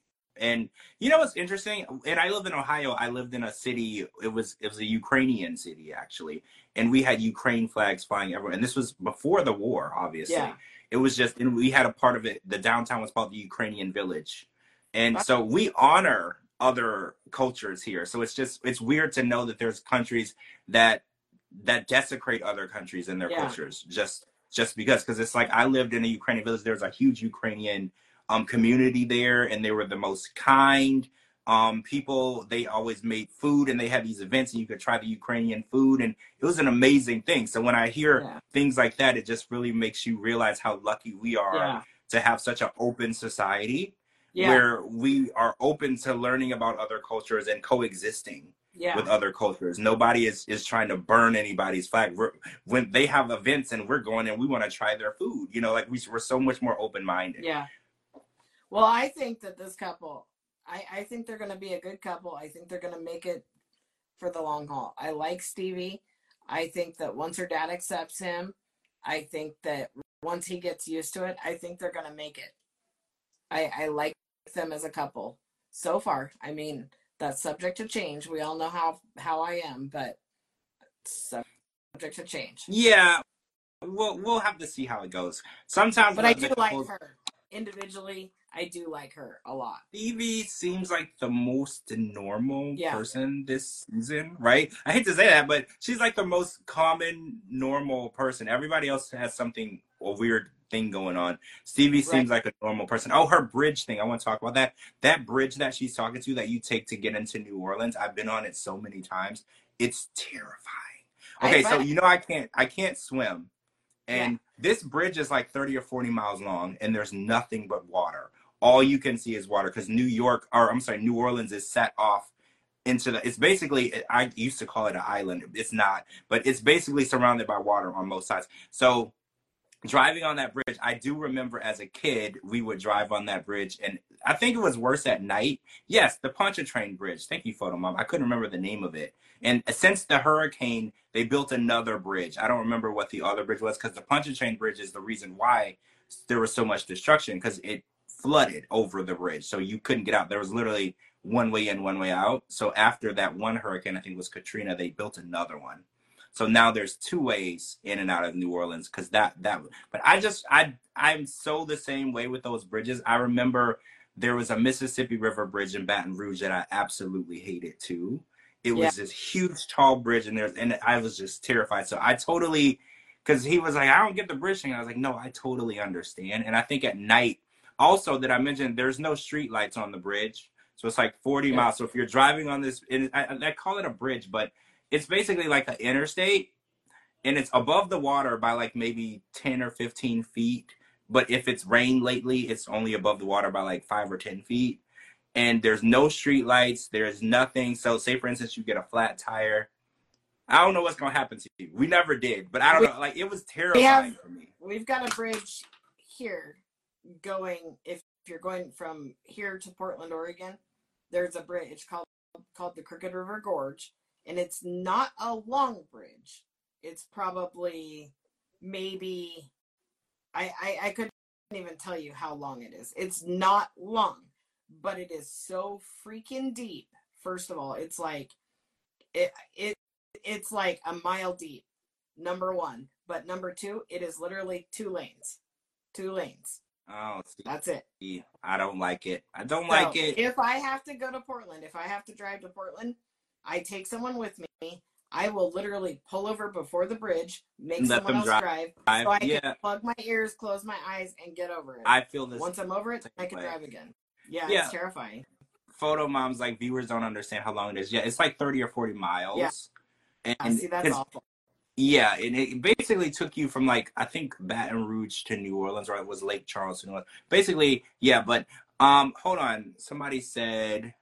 And you know what's interesting? And I live in Ohio. I lived in a city. It was it was a Ukrainian city actually, and we had Ukraine flags flying everywhere. And this was before the war, obviously. Yeah. It was just, and we had a part of it. The downtown was called the Ukrainian Village, and so we honor other cultures here. So it's just it's weird to know that there's countries that that desecrate other countries and their Yeah. cultures just just because because it's like I lived in a Ukrainian village. There's a huge Ukrainian um community there, and they were the most kind um people. They always made food, and they had these events and you could try the Ukrainian food, and it was an amazing thing. So when I hear Yeah. things like that, it just really makes you realize how lucky we are Yeah. to have such an open society Yeah. where we are open to learning about other cultures and coexisting Yeah. with other cultures. Nobody is is trying to burn anybody's flag. We're, when they have events and we're going and we want to try their food, you know, like we, we're so much more open-minded. Yeah. Well, I think that this couple, I, I think they're going to be a good couple. I think they're going to make it for the long haul. I like Stevie. I think that once her dad accepts him, I think that once he gets used to it, I think they're going to make it. I, I like them as a couple so far. I mean, that's subject to change. We all know how, how I am, but subject to change. Yeah, we'll we'll have to see how it goes. Sometimes, But I the do like couples- her. Individually, I do like her a lot. Stevie seems like the most normal Yeah. person this season, right? I hate to say that, but she's like the most common, normal person. Everybody else has something, a weird thing going on. Stevie seems like a normal person. Oh, her bridge thing. I want to talk about that. That bridge that she's talking to that you take to get into New Orleans. I've been on it so many times. It's terrifying. Okay, I so bet. you know I can't I can't swim. And this bridge is like thirty or forty miles long, and there's nothing but water. All you can see is water because New York, or I'm sorry, New Orleans is set off into the, it's basically, I used to call it an island. It's not, but it's basically surrounded by water on both sides. So driving on that bridge, I do remember as a kid, we would drive on that bridge, and I think it was worse at night. Yes, the Pontchartrain Bridge. Thank you, Photo Mom. I couldn't remember the name of it. And since the hurricane, they built another bridge. I don't remember what the other bridge was because the Pontchartrain Bridge is the reason why there was so much destruction because it flooded over the bridge. So you couldn't get out. There was literally one way in, one way out. So after that one hurricane, I think it was Katrina, they built another one. So now there's two ways in and out of New Orleans because that that. But I just I I'm so the same way with those bridges. I remember there was a Mississippi River bridge in Baton Rouge that I absolutely hated too. It Yeah. was this huge tall bridge, and there's and I was just terrified. So I totally, because he was like, I don't get the bridge thing. I was like, no, I totally understand. And I think at night, also that I mentioned, there's no street lights on the bridge. So it's like forty Yeah. miles. So if you're driving on this, and I, I call it a bridge, but it's basically like an interstate, and it's above the water by like maybe ten or fifteen feet. But if it's rained lately, it's only above the water by like five or ten feet. And there's no street lights. There's nothing. So say, for instance, you get a flat tire. I don't know what's going to happen to you. We never did. But I don't We- know. Like, it was terrifying have- for me. We've got a bridge here going, if, if you're going from here to Portland, Oregon, there's a bridge called called the Crooked River Gorge, and it's not a long bridge. It's probably maybe, I, I, I couldn't even tell you how long it is. It's not long, but it is so freaking deep. First of all, it's like, it, it it's like a mile deep, number one. But number two, it is literally two lanes. Two lanes. Oh, see, That's it. I don't like it. I don't So like it. if I have to go to Portland, if I have to drive to Portland, I take someone with me. I will literally pull over before the bridge, make Let someone them else drive. drive, I, so I yeah, can plug my ears, close my eyes, and get over it. I feel this. Once I'm over it, same I can way. drive again. Yeah, Yeah. it's terrifying. Photo moms, like, viewers don't understand how long it is. Yeah, it's like thirty or forty miles. Yeah. And I see, that's it's- awful. Yeah, and it basically took you from, like, I think Baton Rouge to New Orleans, or it was Lake Charles to New Orleans. Basically, yeah, but um, hold on. Somebody said,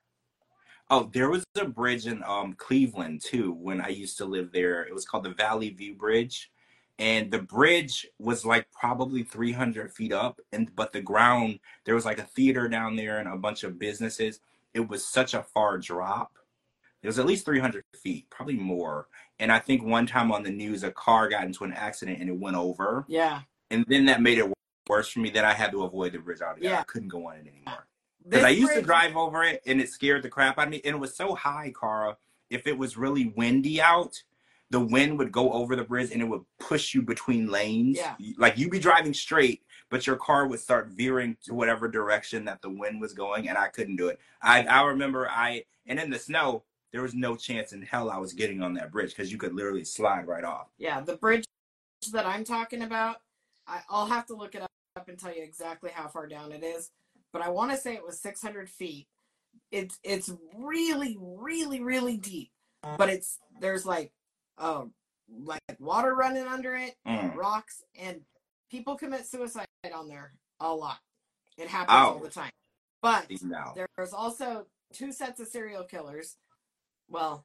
oh, there was a bridge in um Cleveland too when I used to live there. It was called the Valley View Bridge, and the bridge was like probably three hundred feet up, and but the ground, there was like a theater down there and a bunch of businesses. It was such a far drop. It was at least three hundred feet, probably more. And I think one time on the news, a car got into an accident and it went over. Yeah. And then that made it worse for me. Then I had to avoid the bridge altogether. Yeah. I couldn't go on it anymore. This Because I used to bridge- drive over it and it scared the crap out of me. And it was so high, Cara. If it was really windy out, the wind would go over the bridge and it would push you between lanes. Yeah. Like you'd be driving straight, but your car would start veering to whatever direction that the wind was going, and I couldn't do it. I I remember I, and in the snow, there was no chance in hell I was getting on that bridge because you could literally slide right off. Yeah, the bridge that I'm talking about, I, I'll have to look it up and tell you exactly how far down it is. But I want to say it was six hundred feet. It's it's really, really, really deep. But it's there's like uh, like water running under it, Mm. rocks, and people commit suicide on there a lot. It happens Oh. all the time. But No. there's also two sets of serial killers. Well,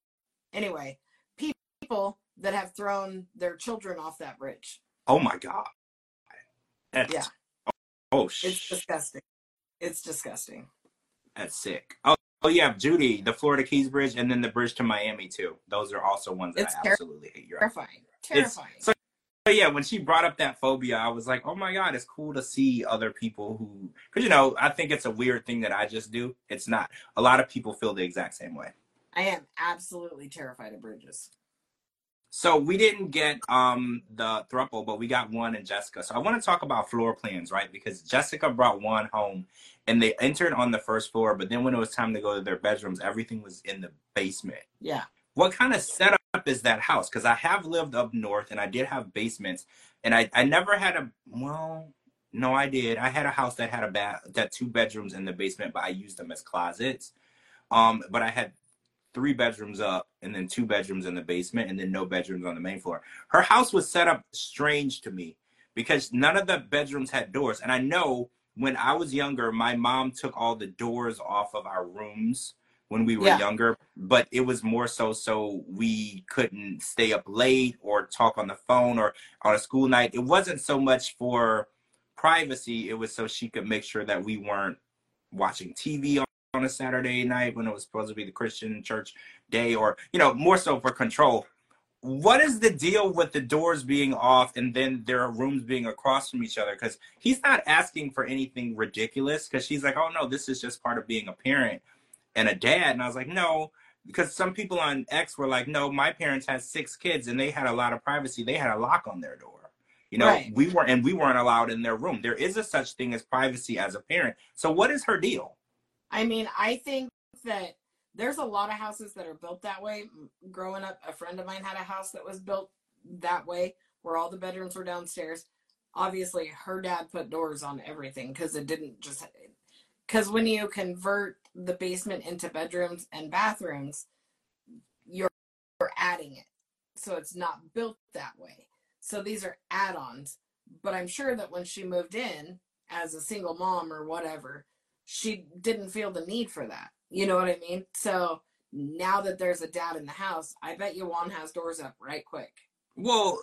anyway, people that have thrown their children off that bridge. Oh my God. That's, Yeah. Oh, It's sh- disgusting. It's disgusting. that's sick. Oh, oh, yeah, Judy, the Florida Keys Bridge, and then the bridge to Miami too. Those are also ones that It's I ter- absolutely hate. You're Terrifying. Terrifying. so- But yeah, when she brought up that phobia, I was like, oh my God, it's cool to see other people who, because, you know, I think it's a weird thing that I just do. It's not. A lot of people feel the exact same way. I am absolutely terrified of bridges. So we didn't get um the throuple, but we got one in Jessica. So I want to talk about floor plans, right? Because Jessica brought one home and they entered on the first floor, but then when it was time to go to their bedrooms, everything was in the basement. Yeah. What kind of setup is that house? Because I have lived up north and I did have basements, and I, I never had a, well, no, I did. I had a house that had a bath, that two bedrooms in the basement, but I used them as closets. Um, but I had three bedrooms up and then two bedrooms in the basement and then no bedrooms on the main floor. Her house was set up strange to me because none of the bedrooms had doors. And I know when I was younger, my mom took all the doors off of our rooms when we were Yeah. younger, but it was more so so we couldn't stay up late or talk on the phone or on a school night. It wasn't so much for privacy. It was so she could make sure that we weren't watching T V on, on a Saturday night when it was supposed to be the Christian church day, or, you know, more so for control. What is the deal with the doors being off and then there are rooms being across from each other? Because he's not asking for anything ridiculous, because she's like, oh no, this is just part of being a parent and a dad. And I was like, no, because some people on X were like, no, my parents had six kids and they had a lot of privacy. They had a lock on their door. You know, Right. we weren't, and we weren't allowed in their room. There is a such thing as privacy as a parent. So what is her deal? I mean, I think that there's a lot of houses that are built that way. Growing up, a friend of mine had a house that was built that way, where all the bedrooms were downstairs. Obviously, her dad put doors on everything because it didn't just, because when you convert the basement into bedrooms and bathrooms, you're, you're adding it. So it's not built that way. So these are add-ons. But I'm sure that when she moved in as a single mom or whatever, she didn't feel the need for that. You know what I mean? So now that there's a dad in the house, I bet you Juan has doors up right quick. Well,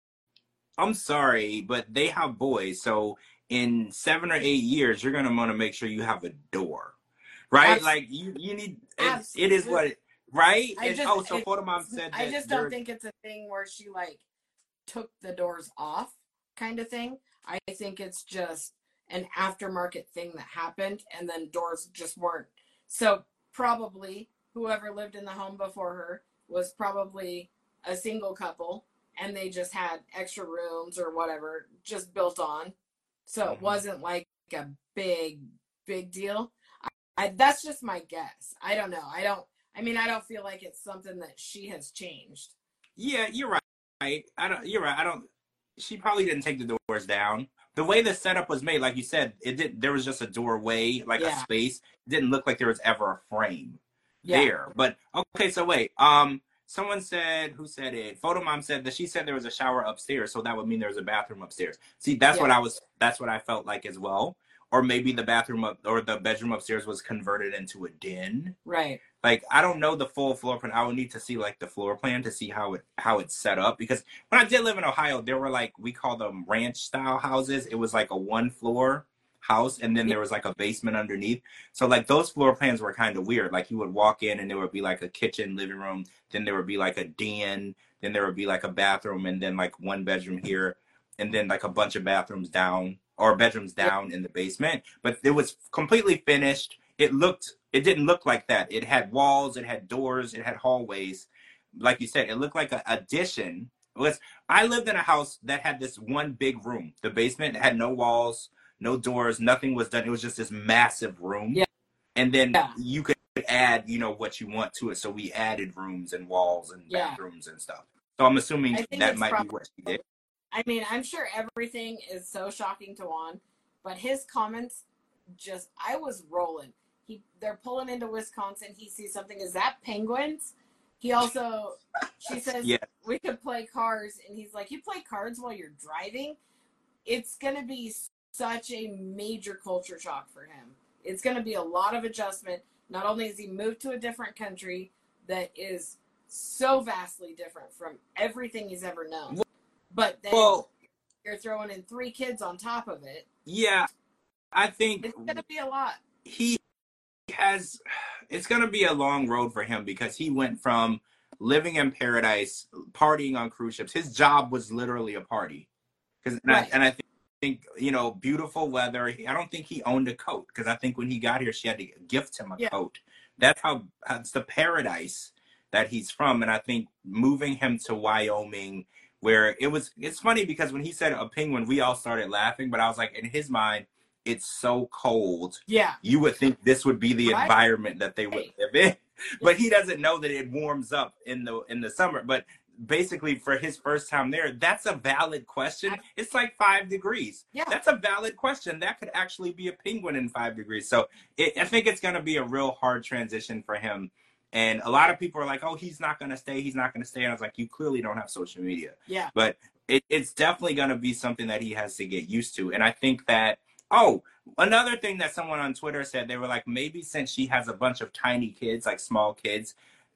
I'm sorry, but they have boys. So in seven or eight years, you're going to want to make sure you have a door, right? Abs- like you, you need, it, it is what, it, right? I And, just, oh, so it, Photomom said that I just don't there- think it's a thing where she like took the doors off kind of thing. I think it's just an aftermarket thing that happened, and then doors just weren't. So probably whoever lived in the home before her was probably a single couple, and they just had extra rooms or whatever just built on. So mm-hmm. It wasn't like a big, big deal. I, I, that's just my guess. I don't know. I don't, I mean, I don't feel like it's something that she has changed. Yeah, you're right. I don't, you're right. I don't, she probably didn't take the doors down. The way the setup was made, like you said, it did. There was just a doorway, like yeah. a space. It didn't look like there was ever a frame yeah. there. But okay, so wait. Um, someone said, who said it? Photomom said that she said there was a shower upstairs, so that would mean there was a bathroom upstairs. See, that's yeah. what I was. That's what I felt like as well. Or maybe the bathroom up or the bedroom upstairs was converted into a den. Right. Like, I don't know the full floor plan. I would need to see like the floor plan to see how it how it's set up. Because when I did live in Ohio, there were like, we call them ranch style houses. It was like a one floor house, and then there was like a basement underneath. So like those floor plans were kind of weird. Like you would walk in and there would be like a kitchen, living room, then there would be like a den, then there would be like a bathroom, and then like one bedroom here, and then like a bunch of bathrooms down or bedrooms down in the basement. But it was completely finished. It looked, it didn't look like that. It had walls, it had doors, it had hallways. Like you said, it looked like an addition. It was, I lived in a house that had this one big room. The basement had no walls, no doors, nothing was done. It was just this massive room. Yeah. And then yeah. you could add, you know, what you want to it. So we added rooms and walls and yeah. bathrooms and stuff. So I'm assuming that might probably, be what she did. I mean, I'm sure everything is so shocking to Juan, but his comments just, I was rolling. He, they're pulling into Wisconsin. He sees something. Is that penguins? He also, she says, yeah. we could play cards. And he's like, you play cards while you're driving? It's going to be such a major culture shock for him. It's going to be a lot of adjustment. Not only has he moved to a different country that is so vastly different from everything he's ever known, but then well, you're throwing in three kids on top of it. Yeah, I think it's going to be a lot. He has, it's going to be a long road for him because he went from living in paradise, partying on cruise ships. His job was literally a party. Cause, and, right. I, and I think, think, you know, beautiful weather. I don't think he owned a coat because I think when he got here, she had to gift him a yeah. coat. That's how, that's the paradise that he's from. And I think moving him to Wyoming, where it was, it's funny because when he said a penguin, we all started laughing, but I was like, in his mind, it's so cold. Yeah. You would think this would be the right. environment that they would right. live in. But he doesn't know that it warms up in the in the summer. But basically for his first time there, that's a valid question. It's like five degrees. Yeah. That's a valid question. That could actually be a penguin in five degrees. So it, I think it's going to be a real hard transition for him. And a lot of people are like, oh, he's not going to stay. He's not going to stay. And I was like, you clearly don't have social media. Yeah. But it, it's definitely going to be something that he has to get used to. And I think that, oh, another thing that someone on Twitter said, they were like, maybe since she has a bunch of tiny kids, like small kids,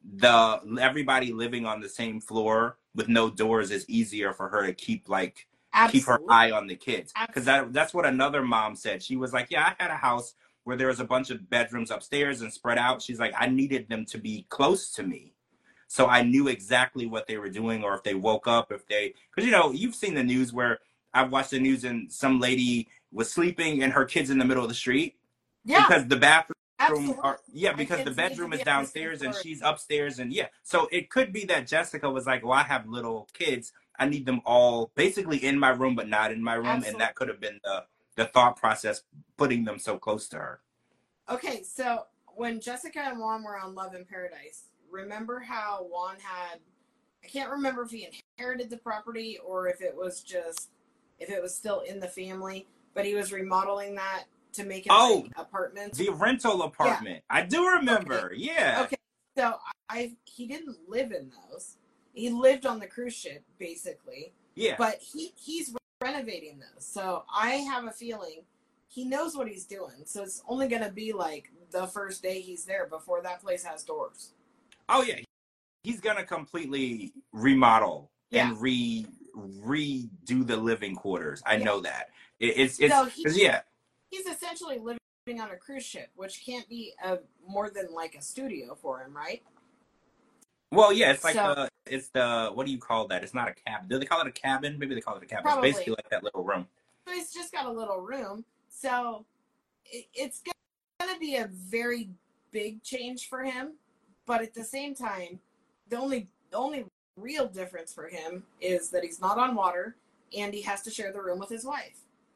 the everybody living on the same floor with no doors is easier for her to keep like Absolutely. keep her eye on the kids. Because that, that's what another mom said. She was like, yeah, I had a house where there was a bunch of bedrooms upstairs and spread out. She's like, I needed them to be close to me. So I knew exactly what they were doing, or if they woke up, if they, because, you know, you've seen the news where I've watched the news and some lady was sleeping and her kid's in the middle of the street. Yeah. Because the bathroom Absolutely. Or, yeah, My because the kids need to bedroom be is on the same downstairs and floor. she's upstairs, and yeah. So it could be that Jessica was like, well, I have little kids. I need them all basically in my room, but not in my room. Absolutely. And that could have been the, the thought process, putting them so close to her. Okay, so when Jessica and Juan were on Love in Paradise, remember how Juan had, I can't remember if he inherited the property or if it was just, if it was still in the family, but he was remodeling that to make it Oh, like apartments. The rental apartment. Yeah. I do remember. Okay. Yeah. Okay. So I he didn't live in those. He lived on the cruise ship basically. Yeah. But he he's renovating those. So I have a feeling he knows what he's doing. So it's only going to be like the first day he's there before that place has doors. Oh yeah. He's going to completely remodel yeah. and re redo the living quarters. I yeah. know that. It, it's it's so he, yeah. He's essentially living on a cruise ship, which can't be a more than like a studio for him, right? Well, yeah, it's like so, the it's the what do you call that? It's not a cabin. Do they call it a cabin? Maybe they call it a cabin. Probably. It's basically like that little room. So he's just got a little room. So it, it's going to be a very big change for him, but at the same time, the only the only real difference for him is that he's not on water and he has to share the room with his wife.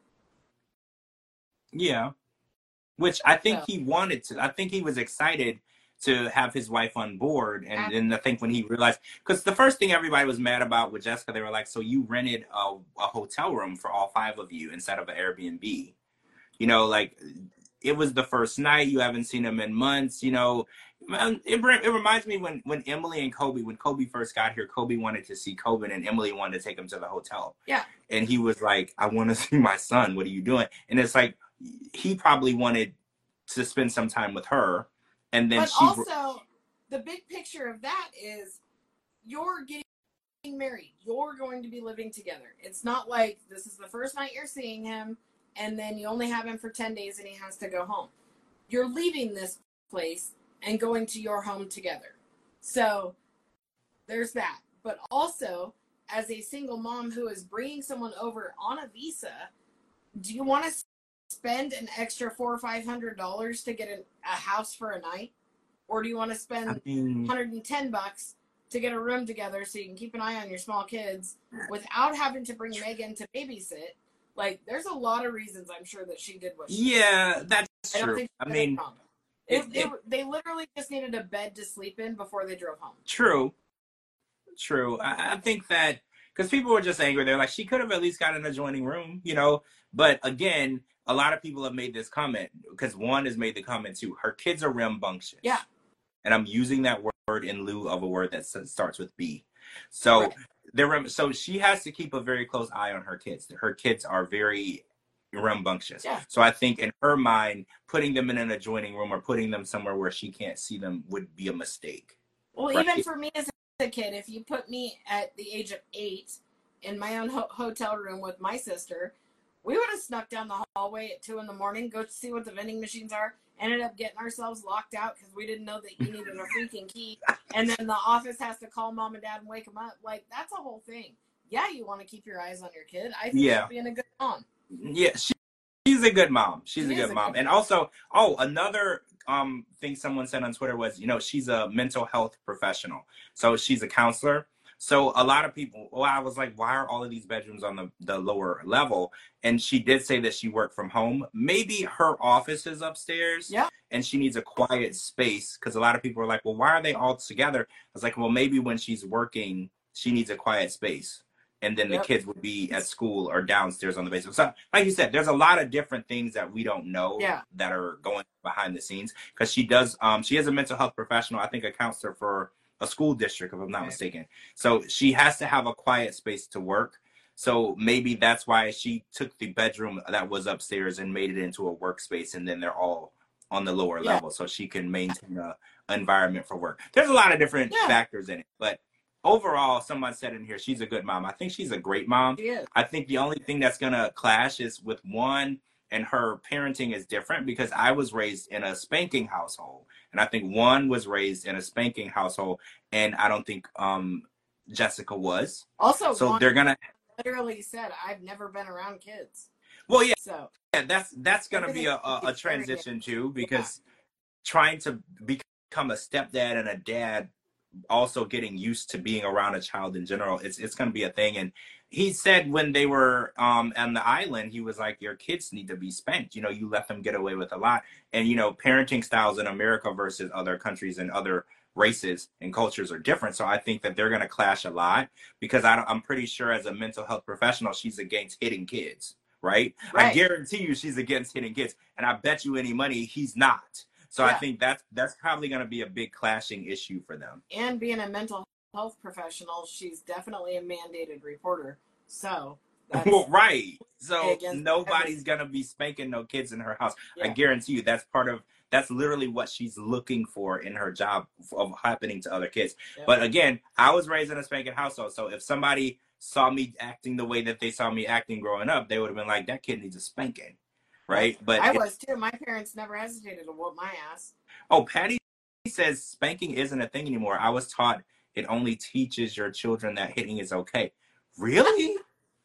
Yeah. Which I think so, he wanted to. I think he was excited to have his wife on board. And then I think when he realized, because the first thing everybody was mad about with Jessica, they were like, so you rented a, a hotel room for all five of you instead of an Airbnb. You know, like it was the first night. You haven't seen him in months. You know, it, it reminds me when, when Emily and Kobe, when Kobe first got here, Kobe wanted to see Kobe and Emily wanted to take him to the hotel. Yeah. And he was like, I want to see my son. What are you doing? And it's like, he probably wanted to spend some time with her. And then but she also the big picture of that is you're getting married. You're going to be living together. It's not like this is the first night you're seeing him and then you only have him for ten days and he has to go home. You're leaving this place and going to your home together. So there's that. But also, as a single mom who is bringing someone over on a visa, do you want to spend an extra four or five hundred dollars to get a, a house for a night, or do you want to spend I mean, one hundred and ten bucks to get a room together so you can keep an eye on your small kids without having to bring Megan to babysit? Like, there's a lot of reasons I'm sure that she did what she yeah, did. that's I don't true. think I mean, it, it, it, they literally just needed a bed to sleep in before they drove home. True, true. I, I think that because people were just angry, they're like, she could have at least got an adjoining room, you know. But again, a lot of people have made this comment because one has made the comment too. Her kids are rambunctious. Yeah. And I'm using that word in lieu of a word that starts with B. So right. they're so she has to keep a very close eye on her kids. Her kids are very rambunctious. Yeah. So I think in her mind, putting them in an adjoining room or putting them somewhere where she can't see them would be a mistake. Well, right? Even for me as a kid, if you put me at the age of eight in my own ho- hotel room with my sister, we would have snuck down the hallway at two in the morning, go see what the vending machines are, ended up getting ourselves locked out because we didn't know that you needed a freaking key. And then the office has to call mom and dad and wake them up. Like, that's a whole thing. Yeah, you want to keep your eyes on your kid. I think yeah. she's being a good mom. Yeah, she, she's a good mom. She's she a good a mom. Good and mom. also, oh, another um thing someone said on Twitter was, you know, she's a mental health professional. So she's a counselor. So a lot of people, well, I was like, why are all of these bedrooms on the, the lower level? And she did say that she worked from home. Maybe her office is upstairs yeah. and she needs a quiet space because a lot of people are like, well, why are they all together? I was like, well, maybe when she's working, she needs a quiet space. And then the yep. kids would be at school or downstairs on the basement. So like you said, there's a lot of different things that we don't know yeah. that are going behind the scenes because she does, um, she is a mental health professional, I think a counselor for a school district, if I'm not right. mistaken. So she has to have a quiet space to work. So maybe that's why she took the bedroom that was upstairs and made it into a workspace. And then they're all on the lower yeah. level so she can maintain a environment for work. There's a lot of different yeah. factors in it, but overall, someone said in here, she's a good mom. I think she's a great mom. She is. I think the only thing that's going to clash is with one, and her parenting is different because I was raised in a spanking household. And I think one was raised in a spanking household. And I don't think um, Jessica was. Also, so they're going to literally said, I've never been around kids. Well, yeah, so yeah that's that's going to be a, a, a transition too because trying to become a stepdad and a dad, also getting used to being around a child in general, it's it's going to be a thing. And he said when they were um on the island, he was like, your kids need to be spanked. You know, you let them get away with a lot. And, you know, parenting styles in America versus other countries and other races and cultures are different. So I think that they're going to clash a lot, because I don't, I'm pretty sure as a mental health professional, she's against hitting kids, right? right? I guarantee you she's against hitting kids. And I bet you any money he's not. So yeah. I think that's that's probably going to be a big clashing issue for them. And being a mental health professional, she's definitely a mandated reporter. So that's well, right. So nobody's going to be spanking no kids in her house. Yeah. I guarantee you that's part of, that's literally what she's looking for in her job of happening to other kids. Yep. But again, I was raised in a spanking household. So if somebody saw me acting the way that they saw me acting growing up, they would have been like, that kid needs a spanking. Right. But I was too. My parents never hesitated to whoop my ass. Oh, Patty says spanking isn't a thing anymore. I was taught it only teaches your children that hitting is okay. Really?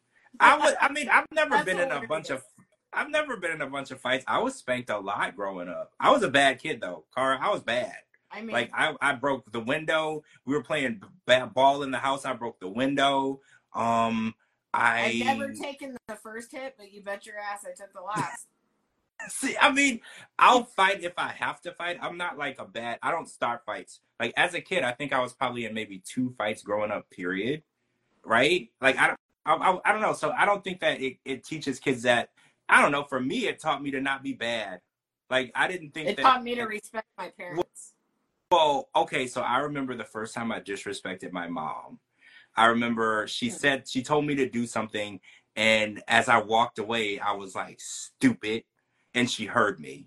I was, I mean, I've never That's been in a bunch of, I've never been in a bunch of fights. I was spanked a lot growing up. I was a bad kid though, Cara. I was bad. I mean, like I, I broke the window. We were playing bad ball in the house. I broke the window. Um, I I've never taken the first hit, but you bet your ass I took the last. See, I mean, I'll fight if I have to fight. I'm not like a bad, I don't start fights. Like as a kid, I think I was probably in maybe two fights growing up, period. Right? Like, I don't, I, I, I don't know. So I don't think that it, it teaches kids that, I don't know. For me, it taught me to not be bad. Like, I didn't think it that. It taught me to respect my parents. Well, okay. So I remember the first time I disrespected my mom. I remember she said, she told me to do something. And as I walked away, I was like, stupid. And she heard me.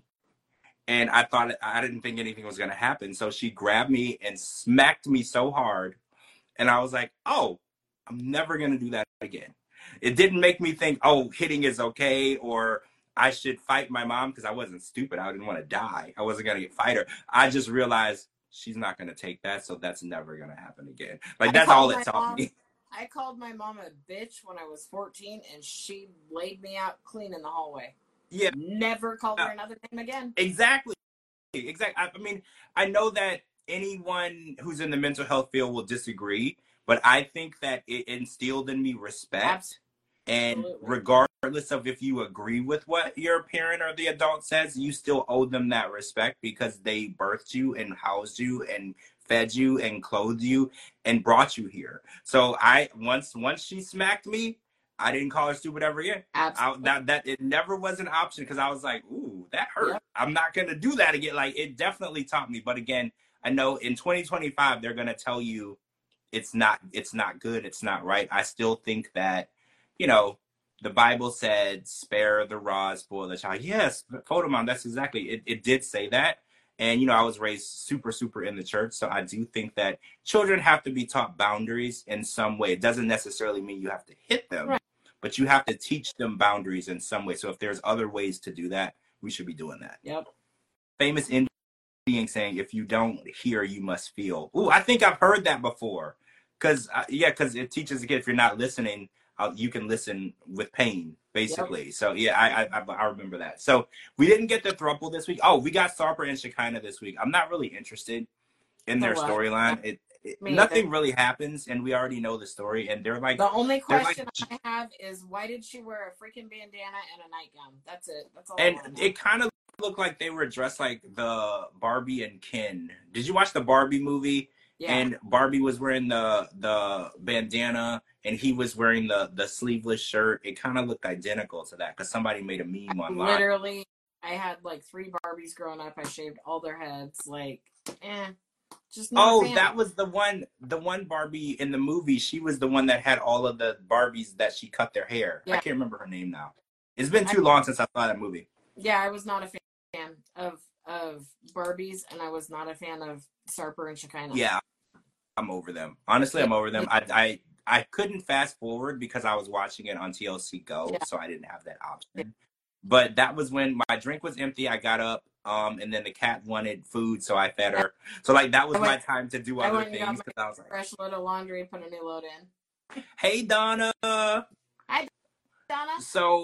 And I thought, I didn't think anything was going to happen. So she grabbed me and smacked me so hard. And I was like, oh, I'm never going to do that again. It didn't make me think, oh, hitting is okay, or I should fight my mom, because I wasn't stupid. I didn't want to die. I wasn't going to get fight her. I just realized she's not going to take that. So that's never going to happen again. Like, that's all it taught mom, me. I called my mom a bitch when I was fourteen, and she laid me out clean in the hallway. Yeah. Never called her another name again. Exactly. Exactly. I mean, I know that anyone who's in the mental health field will disagree, but I think that it instilled in me respect. Absolutely. And regardless of if you agree with what your parent or the adult says, you still owe them that respect, because they birthed you and housed you and fed you and clothed you and brought you here. So I, once, once she smacked me, I didn't call her stupid ever again. Absolutely. I, that, that it never was an option, because I was like, ooh, that hurt. Yep. I'm not going to do that again. Like, it definitely taught me. But again, I know in twenty twenty-five, they're going to tell you it's not, it's not good. It's not right. I still think that, you know, the Bible said, spare the rod, spoil the child. Yes, Photomom, that's exactly, it, it did say that. And, you know, I was raised super, super in the church. So I do think that children have to be taught boundaries in some way. It doesn't necessarily mean you have to hit them, right, but you have to teach them boundaries in some way. So if there's other ways to do that, we should be doing that. Yep. Famous Indian saying, if you don't hear, you must feel. Ooh, I think I've heard that before. Because, uh, yeah, because it teaches a kid, if you're not listening, uh, you can listen with pain, basically. Yep. So, yeah, I, I I remember that. So, we didn't get the throuple this week. Oh, we got Sarper and Shekinah this week. I'm not really interested in their storyline. It, it Nothing really happens, and we already know the story. And they're like... The only question like, I have is, why did she wear a freaking bandana and a nightgown? That's it. That's all. And it kind of looked like they were dressed like the Barbie and Ken. Did you watch the Barbie movie? Yeah. And Barbie was wearing the the bandana, and he was wearing the the sleeveless shirt. It kind of looked identical to that, because somebody made a meme online. Literally, I had like three Barbies growing up. I shaved all their heads. Like, eh, just not oh, that was the one. The one Barbie in the movie. She was the one that had all of the Barbies that she cut their hair. Yeah. I can't remember her name now. It's been too I, long since I saw that movie. Yeah, I was not a fan of of Barbies, and I was not a fan of Sarper and Shekinah. Yeah, I'm over them. Honestly, I'm over them. I I, I couldn't fast forward because I was watching it on T L C Go, yeah. so I didn't have that option. Yeah. But that was when my drink was empty. I got up, um, and then the cat wanted food, so I fed her. So like that was went, my time to do other I things. Got my I was like, fresh load of laundry, put a new load in. Hey Donna. Hi Donna. So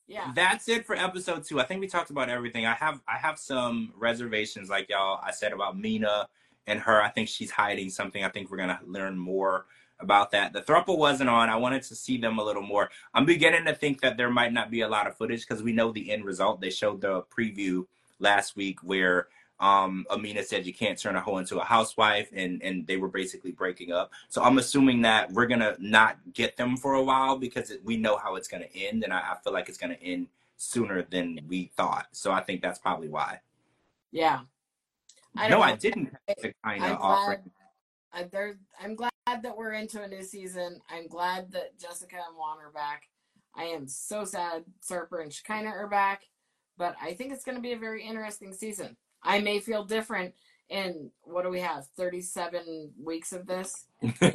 Yeah. That's it for episode two. I think we talked about everything. I have I have some reservations, like y'all I said about Mina and her. I think she's hiding something. I think we're gonna learn more about that. The throuple wasn't on. I wanted to see them a little more. I'm beginning to think that there might not be a lot of footage because we know the end result. They showed the preview last week where um, Amina said you can't turn a hoe into a housewife, and, and they were basically breaking up. So I'm assuming that we're going to not get them for a while because it, we know how it's going to end, and I, I feel like it's going to end sooner than we thought. So I think that's probably why. Yeah. I no, know. I didn't kind of offer. I, there, I'm glad that we're into a new season. I'm glad that Jessica and Juan are back. I am so sad Serper and Shekinah are back, but I think it's going to be a very interesting season. I may feel different in, what do we have, thirty-seven weeks of this?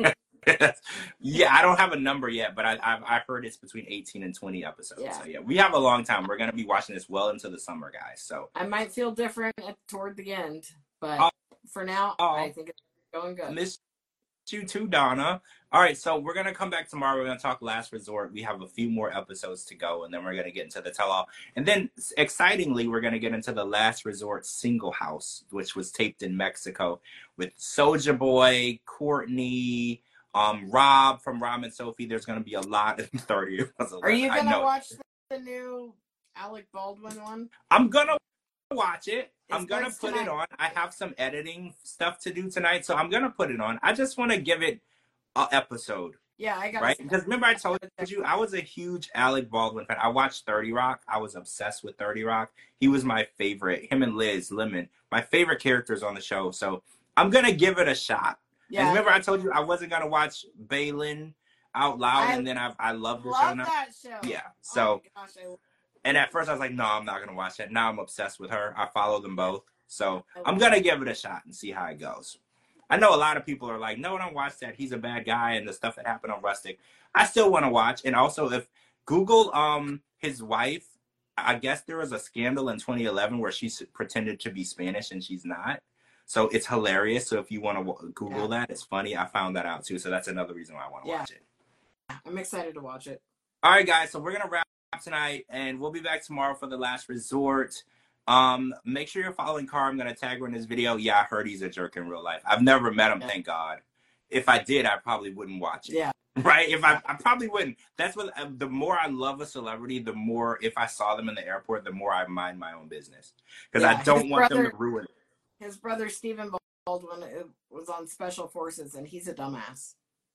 Yeah, I don't have a number yet, but I, I've, I've heard it's between eighteen and twenty episodes. Yeah. So yeah, we have a long time. We're going to be watching this well into the summer, guys. So I might feel different at, toward the end, but oh, for now, oh, I think it's going good. Miss you too, Donna. All right, so we're gonna come back tomorrow. We're gonna talk Last Resort. We have a few more episodes to go, and then we're gonna get into the tell-all. And then, excitingly, we're gonna get into the Last Resort Single House, which was taped in Mexico with Soulja Boy, Courtney, um, Rob from Rob and Sophie. There's gonna be a lot of thirty. Are you gonna watch the new Alec Baldwin one? I'm gonna watch it. It I'm gonna put tonight. it on. I have some editing stuff to do tonight, so I'm gonna put it on. I just want to give it an episode. Yeah, I got right. Because remember, I told you I was a huge Alec Baldwin fan. I watched thirty Rock. I was obsessed with thirty Rock. He was my favorite. Him and Liz Lemon, my favorite characters on the show. So I'm gonna give it a shot. Yeah. And remember, I told you I wasn't gonna watch Balin out loud, I and then I I love the love show now. That show. Yeah. So. Oh my gosh, I And at first I was like, no, I'm not going to watch that. Now I'm obsessed with her. I follow them both. So I'm going to give it a shot and see how it goes. I know a lot of people are like, no, don't watch that. He's a bad guy and the stuff that happened on Rustic. I still want to watch. And also if Google um his wife, I guess there was a scandal in twenty eleven where she pretended to be Spanish and she's not. So it's hilarious. So if you want to Google yeah. that, it's funny. I found that out too. So that's another reason why I want to yeah. watch it. I'm excited to watch it. All right, guys. So we're going to wrap tonight, and we'll be back tomorrow for the Last Resort. Um, make sure you're following Car. I'm gonna tag her in this video. Yeah, I heard he's a jerk in real life. I've never met him, yeah. thank God. If I did, I probably wouldn't watch it. Yeah. Right? If I, I probably wouldn't. That's what. Uh, the more I love a celebrity, the more if I saw them in the airport, the more I mind my own business because yeah, I don't want brother, them to ruin it. His brother Stephen Baldwin was on Special Forces, and he's a dumbass.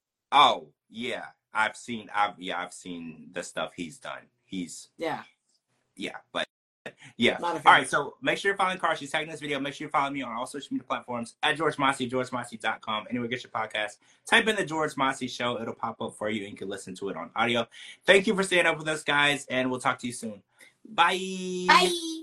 Oh yeah, I've seen. I've yeah, I've seen the stuff he's done. He's yeah, yeah, but yeah. All right, so make sure you're following Car. She's tagging this video. Make sure you follow me on all social media platforms at George Mossey, george mossey dot com. Anywhere get your podcast, type in the George Mossey Show. It'll pop up for you, and you can listen to it on audio. Thank you for staying up with us, guys, and we'll talk to you soon. Bye. Bye.